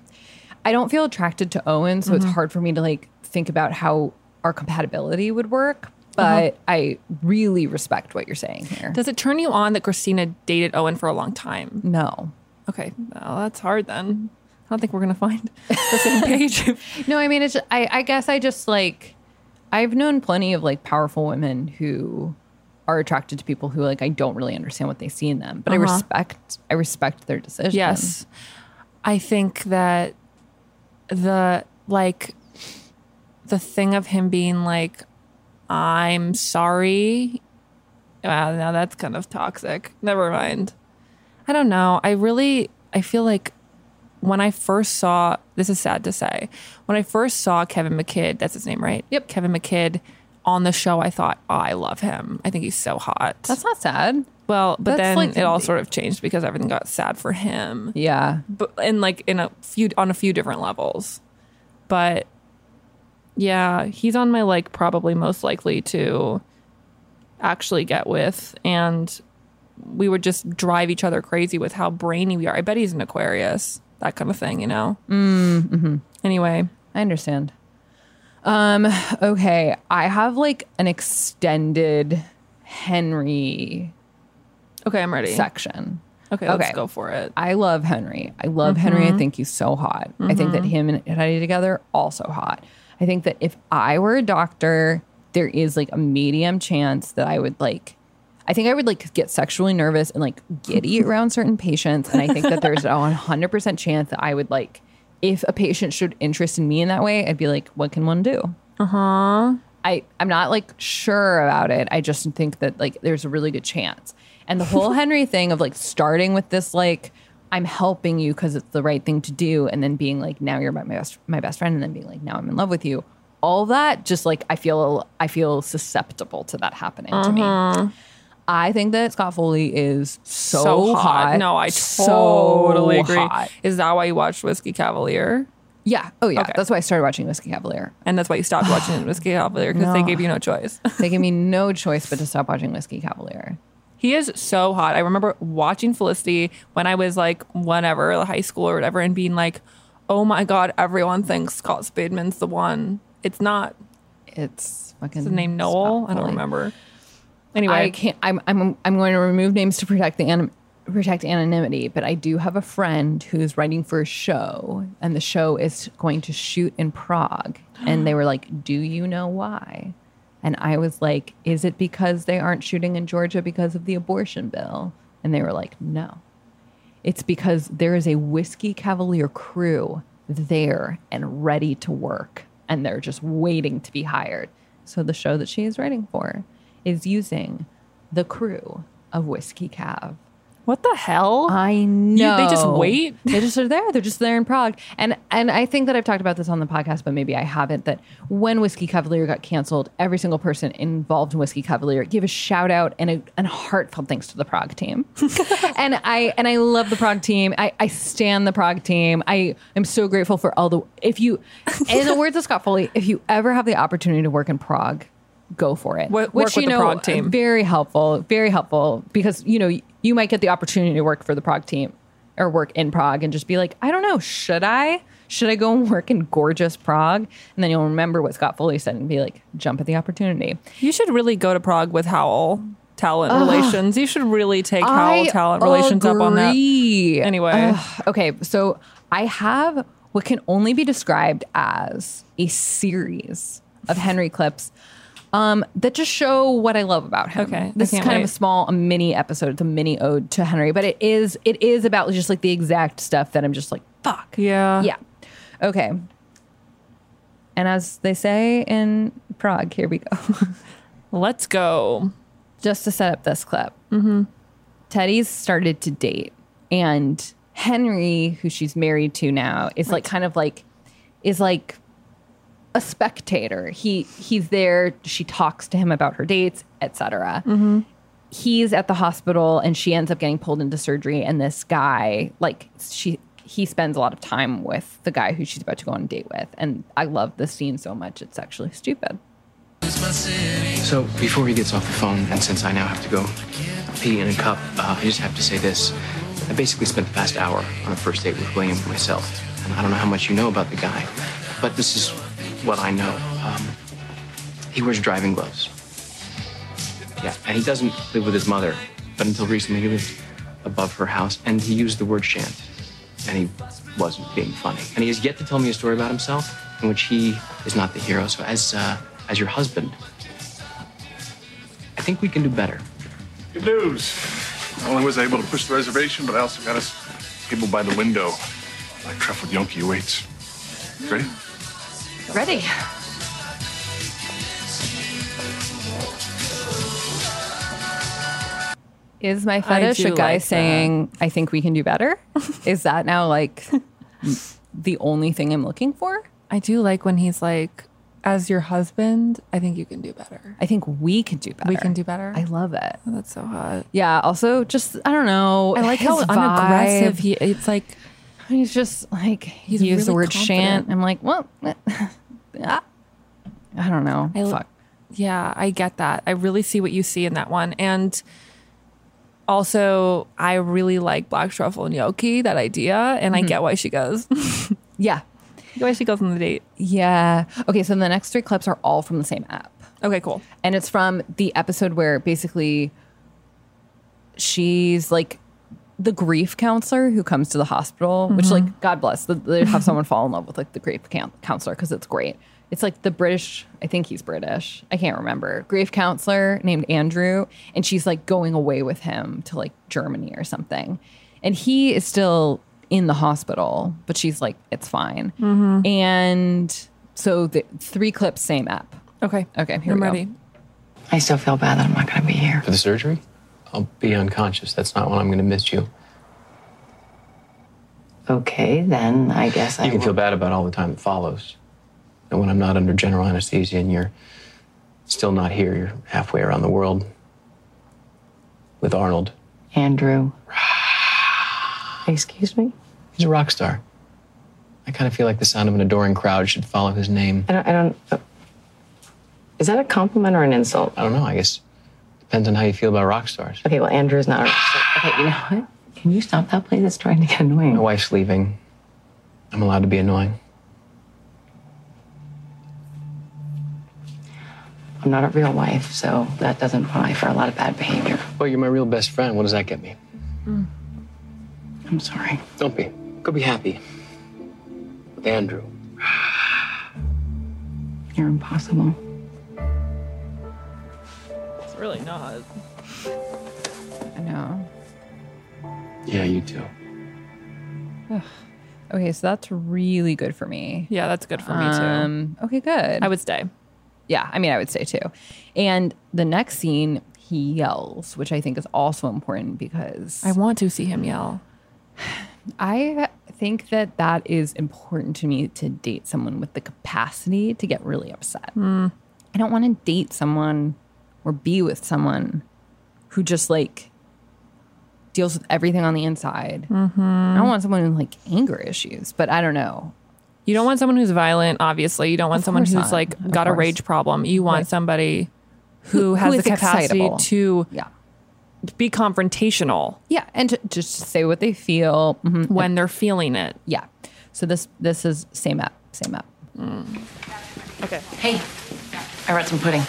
I don't feel attracted to Owen, so mm-hmm. it's hard for me to, like, think about how our compatibility would work. But uh-huh. I really respect what you're saying here. Does it turn you on that Christina dated Owen for a long time? No. Okay. Well, that's hard then. I don't think we're going to find the same page. No, I mean, it's. Just, I, I guess I just, like, I've known plenty of, like, powerful women who are attracted to people who, like, I don't really understand what they see in them. But uh-huh. I respect, I respect their decision. Yes. I think that the, like, the thing of him being like, I'm sorry. Wow, now that's kind of toxic. Never mind. I don't know. I really, I feel like when I first saw, this is sad to say, when I first saw Kevin McKidd, that's his name, right? Yep. Kevin McKidd on the show, I thought, oh, I love him. I think he's so hot. That's not sad. Well, but that's then like, it all sort of changed because everything got sad for him. Yeah. But and like in a few, on a few different levels. But yeah, he's on my, like, probably most likely to actually get with. And we would just drive each other crazy with how brainy we are. I bet he's an Aquarius. That kind of thing, you know? Mm-hmm. Anyway. I understand. Um, okay. I have, like, an extended Henry Okay, I'm ready. section. Okay, let's okay. go for it. I love Henry. I love mm-hmm. Henry. I think he's so hot. Mm-hmm. I think that him and Eddie together, also hot. I think that if I were a doctor, there is, like, a medium chance that I would, like, I think I would, like, get sexually nervous and, like, giddy around certain patients. And I think that there's a one hundred percent chance that I would, like, if a patient showed interest in me in that way, I'd be like, what can one do? Uh-huh. I, I'm not, like, sure about it. I just think that, like, there's a really good chance. And the whole Henry thing of, like, starting with this, like, I'm helping you because it's the right thing to do, and then being like, now you're my best, my best friend, and then being like, now I'm in love with you. All that, just, like, I feel, I feel susceptible to that happening uh-huh. to me. I think that Scott Foley is so, so hot. hot. No, I so totally agree. Hot. Is that why you watched Whiskey Cavalier? Yeah. Oh, yeah. Okay. That's why I started watching Whiskey Cavalier. And that's why you stopped watching Whiskey Cavalier, because no. they gave you no choice. They gave me no choice but to stop watching Whiskey Cavalier. He is so hot. I remember watching Felicity when I was, like, whenever, high school or whatever, and being like, oh my God, everyone thinks Scott Spademan's the one. It's not. It's fucking. Is his name Noel? Scott I don't Foley. remember. Anyway, I can't. I'm. I'm. I'm going to remove names to protect the anim, protect anonymity. But I do have a friend who's writing for a show, and the show is going to shoot in Prague. And they were like, "Do you know why?" And I was like, "Is it because they aren't shooting in Georgia because of the abortion bill?" And they were like, "No, it's because there is a Whiskey Cavalier crew there and ready to work, and they're just waiting to be hired." So the show that she is writing for is using the crew of Whiskey Cav. What the hell? I know. You, they just wait? They just are there. They're just there in Prague. And and I think that I've talked about this on the podcast, but maybe I haven't, that when Whiskey Cavalier got canceled, every single person involved in Whiskey Cavalier gave a shout out and a, and heartfelt thanks to the Prague team. and I and I love the Prague team. I, I stan the Prague team. I am so grateful for all the, if you, in the words of Scott Foley, if you ever have the opportunity to work in Prague, go for it. Work Which, with you the know, Prague team. Very helpful, very helpful, because, you know, you might get the opportunity to work for the Prague team or work in Prague and just be like, I don't know, should I? Should I go and work in gorgeous Prague? And then you'll remember what Scott Foley said and be like, jump at the opportunity. You should really go to Prague with Howell Talent uh, Relations. You should really take Howell I Talent Relations agree. up on that. Anyway. Uh, okay, so I have what can only be described as a series of Henry clips um, that just show what I love about him. Okay, this I is can't kind wait. of a small, a mini episode. It's a mini ode to Henry, but it is it is about just like the exact stuff that I'm just like, fuck. Yeah. Yeah. Okay. And as they say in Prague, here we go. Let's go. Just to set up this clip. Mm-hmm. Teddy's started to date, and Henry, who she's married to now, is like kind of like is like a spectator. He he's there. She talks to him about her dates, et cetera. Mm-hmm. He's at the hospital, and she ends up getting pulled into surgery. And this guy, like she, he spends a lot of time with the guy who she's about to go on a date with. And I love this scene so much; it's actually stupid. So before he gets off the phone, and since I now have to go pee in a cup, uh, I just have to say this. I basically spent the past hour on a first date with William myself. And I don't know how much you know about the guy, but this is what I know. Um, he wears driving gloves. Yeah, and he doesn't live with his mother, but until recently he lived above her house, and he used the word shan't. And he wasn't being funny. And he has yet to tell me a story about himself in which he is not the hero. So as, uh, as your husband, I think we can do better. Good news. Not only was I able to push the reservation, but I also got us table by the window. My truffled yonki awaits. Ready? Ready. Is my fetish do a guy like saying, I think we can do better? Is that now like the only thing I'm looking for? I do like when he's like, as your husband, I think you can do better. I think we can do better. We can do better. I love it. Oh, that's so hot. Yeah. Also, just, I don't know. I like his how vibe. unaggressive he. It's like He's just like, He's he used the really word shan't. confident. I'm like, well, ah. I don't know. I, Fuck. Yeah, I get that. I really see what you see in that one. And also, I really like black truffle and gnocchi, that idea. And I get why she goes. Yeah. I get why she goes on the date. Yeah. Okay. So the next three clips are all from the same app. Okay, cool. And it's from the episode where basically she's like the grief counselor who comes to the hospital, which, like, God bless, they have someone fall in love with like the grief coun- counselor because it's great. It's like the British, I think he's British, I can't remember, grief counselor named Andrew. And she's like going away with him to like Germany or something. And he is still in the hospital, but she's like, it's fine. Mm-hmm. And so the three clips, same app. Okay. Okay, here I'm we go. ready. I still feel bad that I'm not going to be here. For the surgery? I'll be unconscious. That's not when I'm going to miss you. Okay, then I guess I You can will. feel bad about all the time that follows. And when I'm not under general anesthesia and you're still not here, you're halfway around the world with Arnold. Andrew. Excuse me? He's a rock star. I kind of feel like the sound of an adoring crowd should follow his name. I don't, I don't, uh, is that a compliment or an insult? I don't know. I guess depends on how you feel about rock stars. Okay, well, Andrew's not a rock star. Okay, you know what? Can you stop that, please? It's trying to get annoying. My wife's leaving. I'm allowed to be annoying. I'm not a real wife, so that doesn't apply for a lot of bad behavior. Well, you're my real best friend. What does that get me? Mm. I'm sorry. Don't be. Go be happy. With Andrew. You're impossible. It's really not. I know. Yeah, you too. Ugh. Okay, so that's really good for me. Yeah, that's good for me too. Um, okay, good. I would stay. Yeah, I mean, I would say too. And the next scene, he yells, which I think is also important because I want to see him yell. I think that that is important to me to date someone with the capacity to get really upset. Mm. I don't want to date someone or be with someone who just like deals with everything on the inside. Mm-hmm. I don't want someone with like anger issues, but I don't know. You don't want someone who's violent, obviously. You don't want Of someone course who's not. like Of got a course. rage problem. You want Right. somebody who, Who- has who the is capacity excitable. to Yeah. be confrontational. Yeah, and to just say what they feel mhm. when they're feeling it. Yeah. So this this is same app, same app. Mm. Okay. Hey, I brought some pudding.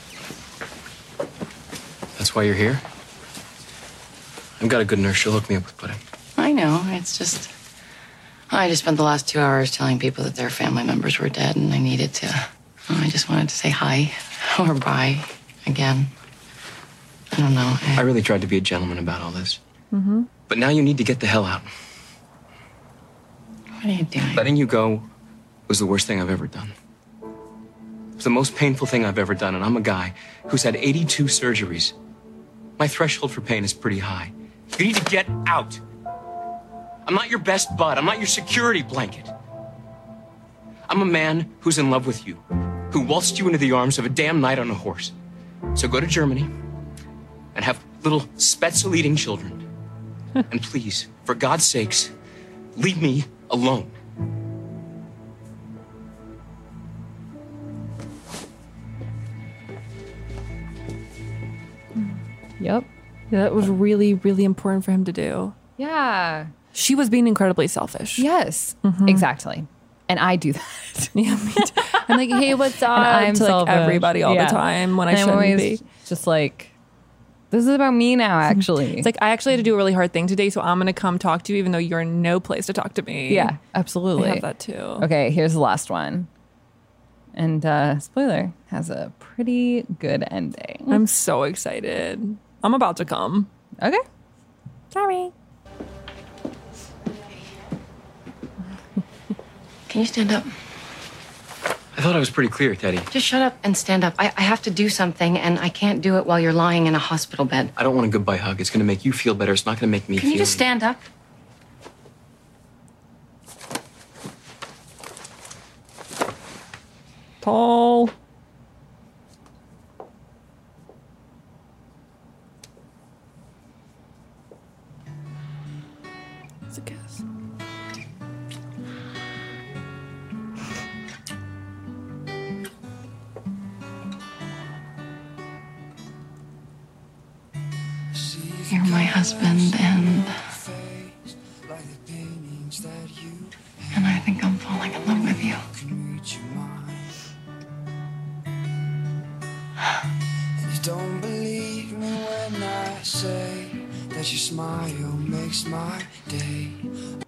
That's why you're here? I've got a good nurse. She'll hook me up with pudding. I know, it's just, I just spent the last two hours telling people that their family members were dead and I needed to Oh, I just wanted to say hi or bye again. I don't know. I really tried to be a gentleman about all this. Mm-hmm. But now you need to get the hell out. What are you doing? Letting you go was the worst thing I've ever done. It was the most painful thing I've ever done, and I'm a guy who's had eighty-two surgeries. My threshold for pain is pretty high. You need to get out. I'm not your best bud. I'm not your security blanket. I'm a man who's in love with you, who waltzed you into the arms of a damn knight on a horse. So go to Germany and have little Spätzle-eating children. And please, for God's sakes, leave me alone. Yep. Yeah, that was really, really important for him to do. Yeah. She was being incredibly selfish. Yes, Mhm. exactly. And I do that. Yeah, me too. I'm like, hey, what's up? And I'm to like selfish. everybody all Yeah. the time when I And I'm shouldn't always be. just like, this is about me now, actually. It's like, I actually had to do a really hard thing today, so I'm going to come talk to you, even though you're in no place to talk to me. Yeah, absolutely. I have that too. Okay, here's the last one. And uh spoiler, has a pretty good ending. I'm so excited. I'm about to come. Okay. Sorry. Can you stand up? I thought I was pretty clear, Teddy. Just shut up and stand up. I, I have to do something, and I can't do it while you're lying in a hospital bed. I don't want a goodbye hug. It's going to make you feel better. It's not going to make me Can feel... you just stand up? Tall. It's a kiss. You're my husband, and and I think I'm falling in love with you. You don't believe me when I say that your smile makes my day. Oh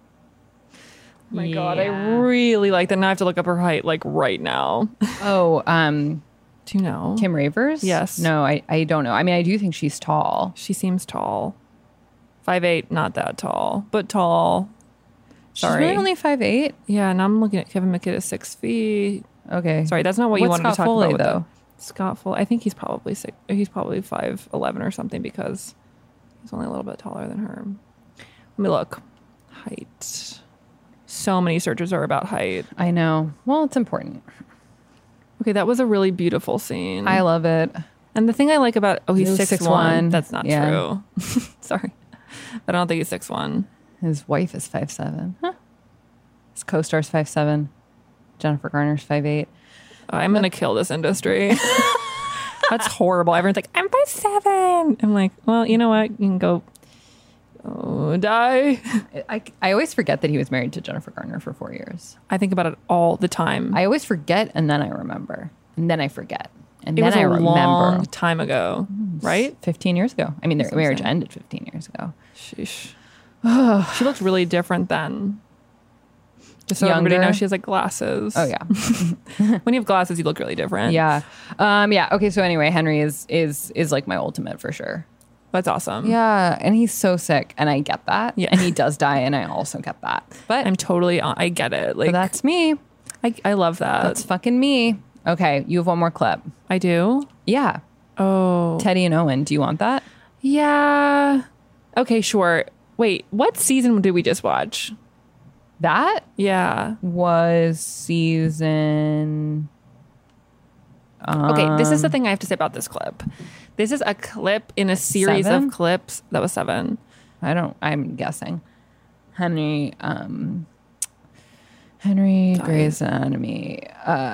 my God, I really like that. Now I have to look up her height like right now. Oh, um, do you know Kim Ravers? Yes. No, I, I don't know. I mean, I do think she's tall. She seems tall. five eight, not that tall, but tall. Sorry. She's really only five eight? Yeah, and I'm looking at Kevin McKidd is six feet. Okay. Sorry, that's not what you What's wanted Scott to talk Foley, about. with though? that. Scott Foley, I think he's probably six. He's probably five eleven or something because he's only a little bit taller than her. Let me look. Height. So many searches are about height. I know. Well, it's important. Okay, that was a really beautiful scene. I love it. And the thing I like about oh he's He was six, six one. one. That's not Yeah. true. Sorry, but I don't think he's six one. His wife is five seven. Huh. His co-star's five seven. Jennifer Garner's five eight. I'm gonna kill this industry. That's horrible. Everyone's like, I'm five seven. I'm like, well, you know what? You can go oh, die. I, I always forget that he was married to Jennifer Garner for four years. I think about it all the time. I always forget, and then I remember, and then I forget, and It then was I a remember. long time ago, right? Fifteen years ago. I mean, their That's what I'm marriage saying. ended fifteen years ago. Sheesh. She looked really different then. Just so everybody Younger? knows, she has like glasses. Oh yeah. When you have glasses, you look really different. Yeah. Um, yeah. Okay. So anyway, Henry is is is like my ultimate for sure. That's awesome. Yeah, and he's so sick, and I get that. Yeah. And he does die, and I also get that. But I'm totally, I get it. Like but that's me. I, I love that. That's fucking me. Okay, you have one more clip. I do. Yeah. Oh. Teddy and Owen. Do you want that? Yeah. Okay, sure. Wait, what season did we just watch? That Yeah. was season. Okay, this is the um, thing I have to say about this clip. This is a clip in a series Seven? of clips. That was seven. I don't. I'm guessing. Henry. Um. Henry Grey's Anatomy.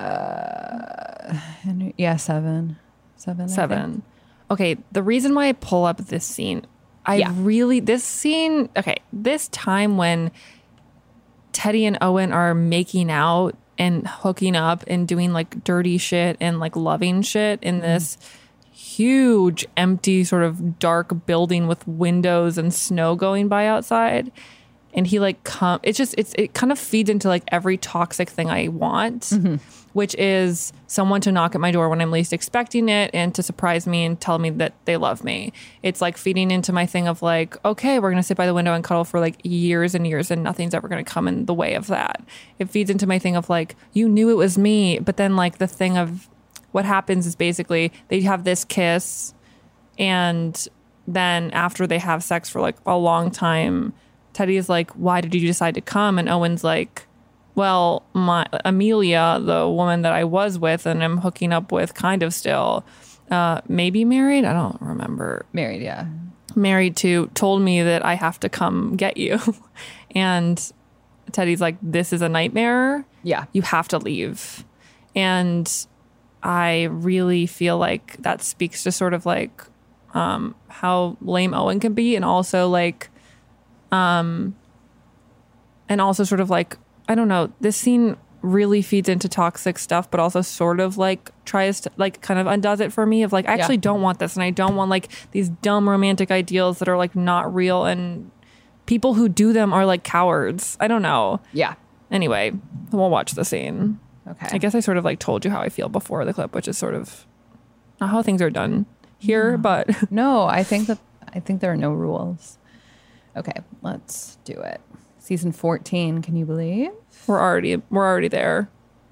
Uh. Henry. Yeah, seven. Seven. I think. Seven. Okay, the reason why I pull up this scene, I Yeah. really, this scene, okay, this time when Teddy and Owen are making out and hooking up and doing like dirty shit and like loving shit in this huge, empty, sort of dark building with windows and snow going by outside. And he like come, it's just, it's, it kind of feeds into like every toxic thing I want. which is someone to knock at my door when I'm least expecting it and to surprise me and tell me that they love me. It's like feeding into my thing of like, okay, we're going to sit by the window and cuddle for like years and years and nothing's ever going to come in the way of that. It feeds into my thing of like, you knew it was me. But then like the thing of what happens is basically they have this kiss and then after they have sex for like a long time, Teddy is like, why did you decide to come? And Owen's like, well, my Amelia, the woman that I was with and I'm hooking up with kind of still, uh, maybe married? I don't remember. Married, yeah. Married to, told me that I have to come get you. And Teddy's like, this is a nightmare. Yeah. You have to leave. And I really feel like that speaks to sort of like um, how lame Owen can be and also like, um, and also sort of like, I don't know, this scene really feeds into toxic stuff, but also sort of like tries to like kind of undoes it for me of like, I actually Yeah. don't want this. And I don't want like these dumb romantic ideals that are like not real. And people who do them are like cowards. I don't know. Yeah. Anyway, we'll watch the scene. Okay. I guess I sort of like told you how I feel before the clip, which is sort of not how things are done here, but no, I think that I think there are no rules. Okay, let's do it. Season fourteen, can you believe? We're already we're already there.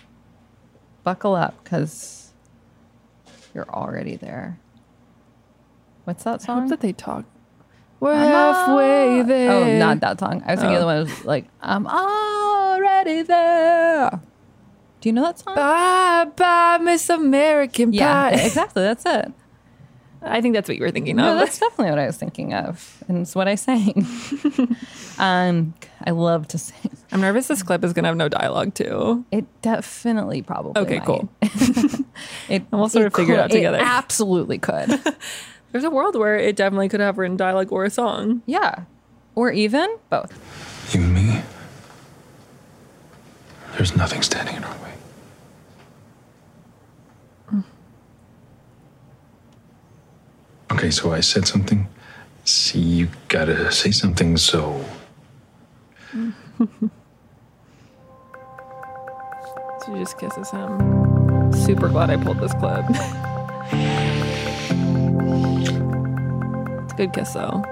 Buckle up, because you're already there. What's that song? I hope that they talk. We're halfway there. Oh, not that song. I was thinking Oh. the one that was like, I'm already there. Do you know that song? Bye bye, Miss American Yeah, Pie. exactly. That's it. I think that's what you were thinking No, of. that's definitely what I was thinking of. And it's what I sang. um, I love to sing. I'm nervous this clip is going to have no dialogue too. It definitely probably Okay, might. cool. It, And we'll sort of figure it could- out together. It absolutely could. There's a world where it definitely could have written dialogue or a song. Yeah. Or even both. You and me, there's nothing standing in our way. Okay, so I said something. See, you gotta say something, so. She just kisses him. Super glad I pulled this clip. It's a good kiss though.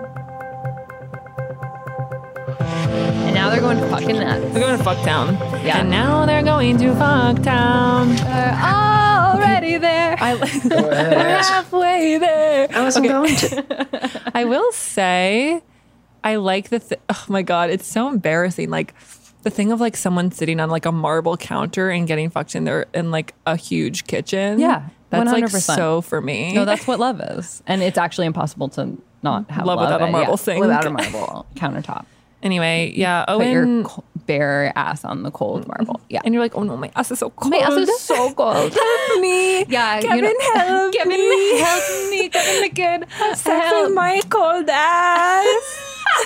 And now they're going to fucking nuts. They're going to fuck town. Yeah. And now they're going to fuck town. They're already there. I We're halfway there. I wasn't going to. I will say, I like the. Th- oh my god, it's so embarrassing. Like the thing of like someone sitting on like a marble counter and getting fucked in there in like a huge kitchen. Yeah, that's one hundred percent. like so for me. No, that's what love is. And it's actually impossible to not have Love love, without a and- marble yeah, sink. Without a marble countertop. Anyway, yeah. Put your Owen. co- bare ass on the cold marble. Yeah. And you're like, oh no, my ass is so cold. My ass is so cold. Help me. Yeah, Kevin, you know, help Kevin, me. help me, Kevin McKidd. Sex Help. with my cold ass.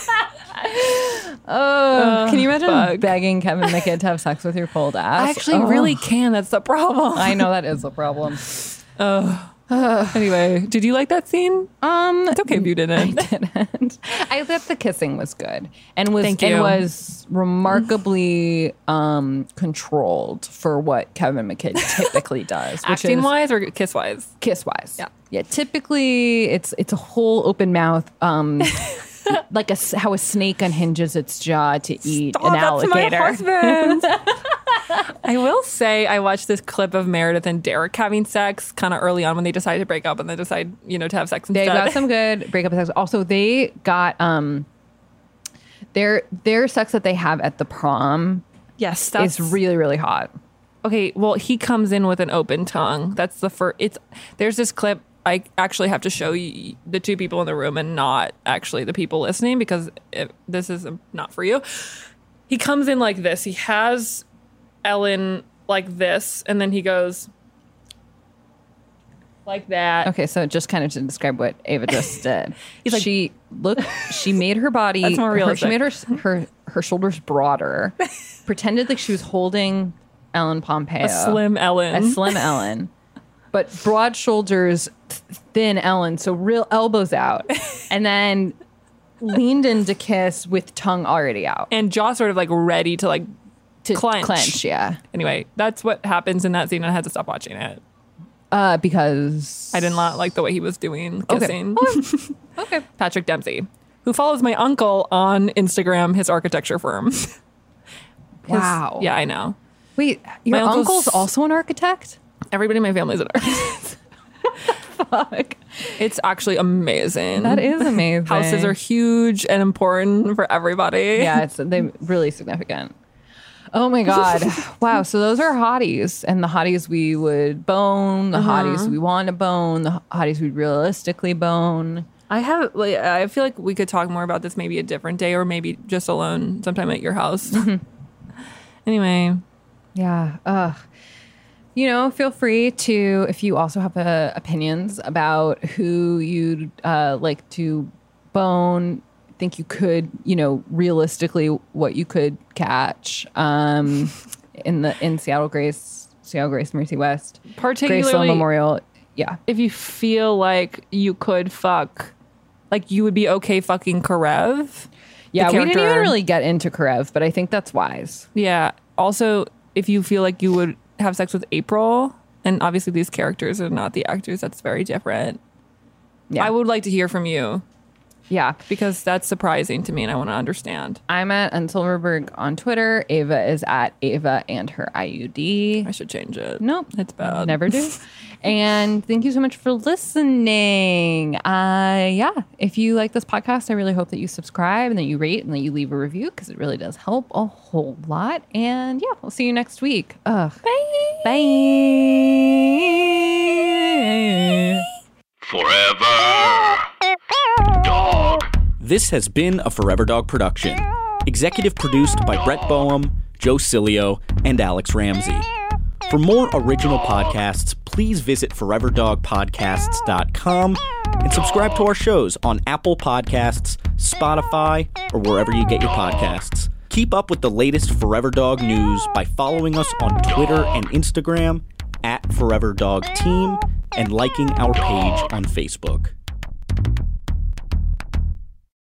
Oh, can you imagine fuck. begging Kevin McKidd to have sex with your cold ass? I actually Oh. really can. That's the problem. I know that is the problem. Oh. Anyway, did you like that scene? Um, It's okay if you didn't. I didn't. I thought the kissing was good and was Thank and you. was remarkably um, controlled for what Kevin McKidd typically does, which Acting is wise or kiss wise? kiss wise. Yeah. yeah. Typically, it's it's a whole open mouth. Um, like a s how a snake unhinges its jaw to eat Stop, an that's alligator. my husband. I will say I watched this clip of Meredith and Derek having sex kind of early on when they decided to break up and then decide, you know, to have sex They instead. got some good breakup sex. Also, they got um their their sex that they have at the prom yes, that's is really really hot. okay. Well, he comes in with an open tongue. That's the first. It's there's this clip. I actually have to show you the two people in the room and not actually the people listening because it, this is not for you. He comes in like this. He has Ellen like this, and then he goes like that. Okay, so just kind of to describe what Ava just did. He's like- she look she made her body That's more her, realistic. she made her her her shoulders broader, pretended like she was holding Ellen Pompeo. A slim Ellen. A slim Ellen. But broad shoulders, th- thin Ellen, so real elbows out. And then leaned in to kiss with tongue already out. and jaw sort of like ready to like To clench. clench, yeah. Anyway, that's what happens in that scene. I had to stop watching it. Uh, because I did not like the way he was doing Okay. kissing. Okay. Patrick Dempsey, who follows my uncle on Instagram, his architecture firm. His- Wow. Yeah, I know. Wait, your My uncle's- uncle's also an architect? Everybody in my family is an architect. Fuck. It's actually amazing. That is amazing. Houses are huge and important for everybody. Yeah, it's they really significant. Oh my God. Wow. So those are hotties, and the hotties we would bone, the Uh-huh. hotties we want to bone, the hotties we'd realistically bone. I have, like, I feel like we could talk more about this maybe a different day or maybe just alone sometime at your house. Anyway. Yeah. Ugh. You know, feel free to, if you also have uh, opinions about who you'd uh, like to bone, think you could, you know, realistically what you could catch um, in the in Seattle Grace, Seattle Grace Mercy West, Particularly Grace Sloan Memorial. Yeah. If you feel like you could fuck, like you would be okay fucking Karev. Yeah, the we didn't even character. really get into Karev, but I think that's wise. Yeah. Also, if you feel like you would have sex with April, and obviously these characters are not the actors, that's very different. Yeah. I would like to hear from you. Yeah. Because that's surprising to me and I want to understand. I'm at Ann Silverberg on Twitter. Ava is at Ava and her I U D. I should change it. Nope. It's bad. Never do. And thank you so much for listening. Uh, yeah. If you like this podcast, I really hope that you subscribe and that you rate and that you leave a review because it really does help a whole lot. And yeah, we'll see you next week. Ugh. Bye. Bye. Forever Dog. This has been a Forever Dog production. Executive produced by Brett Boehm, Joe Cilio, and Alex Ramsey. For more original podcasts, please visit forever dog podcasts dot com and subscribe to our shows on Apple Podcasts, Spotify, or wherever you get your podcasts. Keep up with the latest Forever Dog news by following us on Twitter and Instagram at Forever Dog Team and liking our page on Facebook.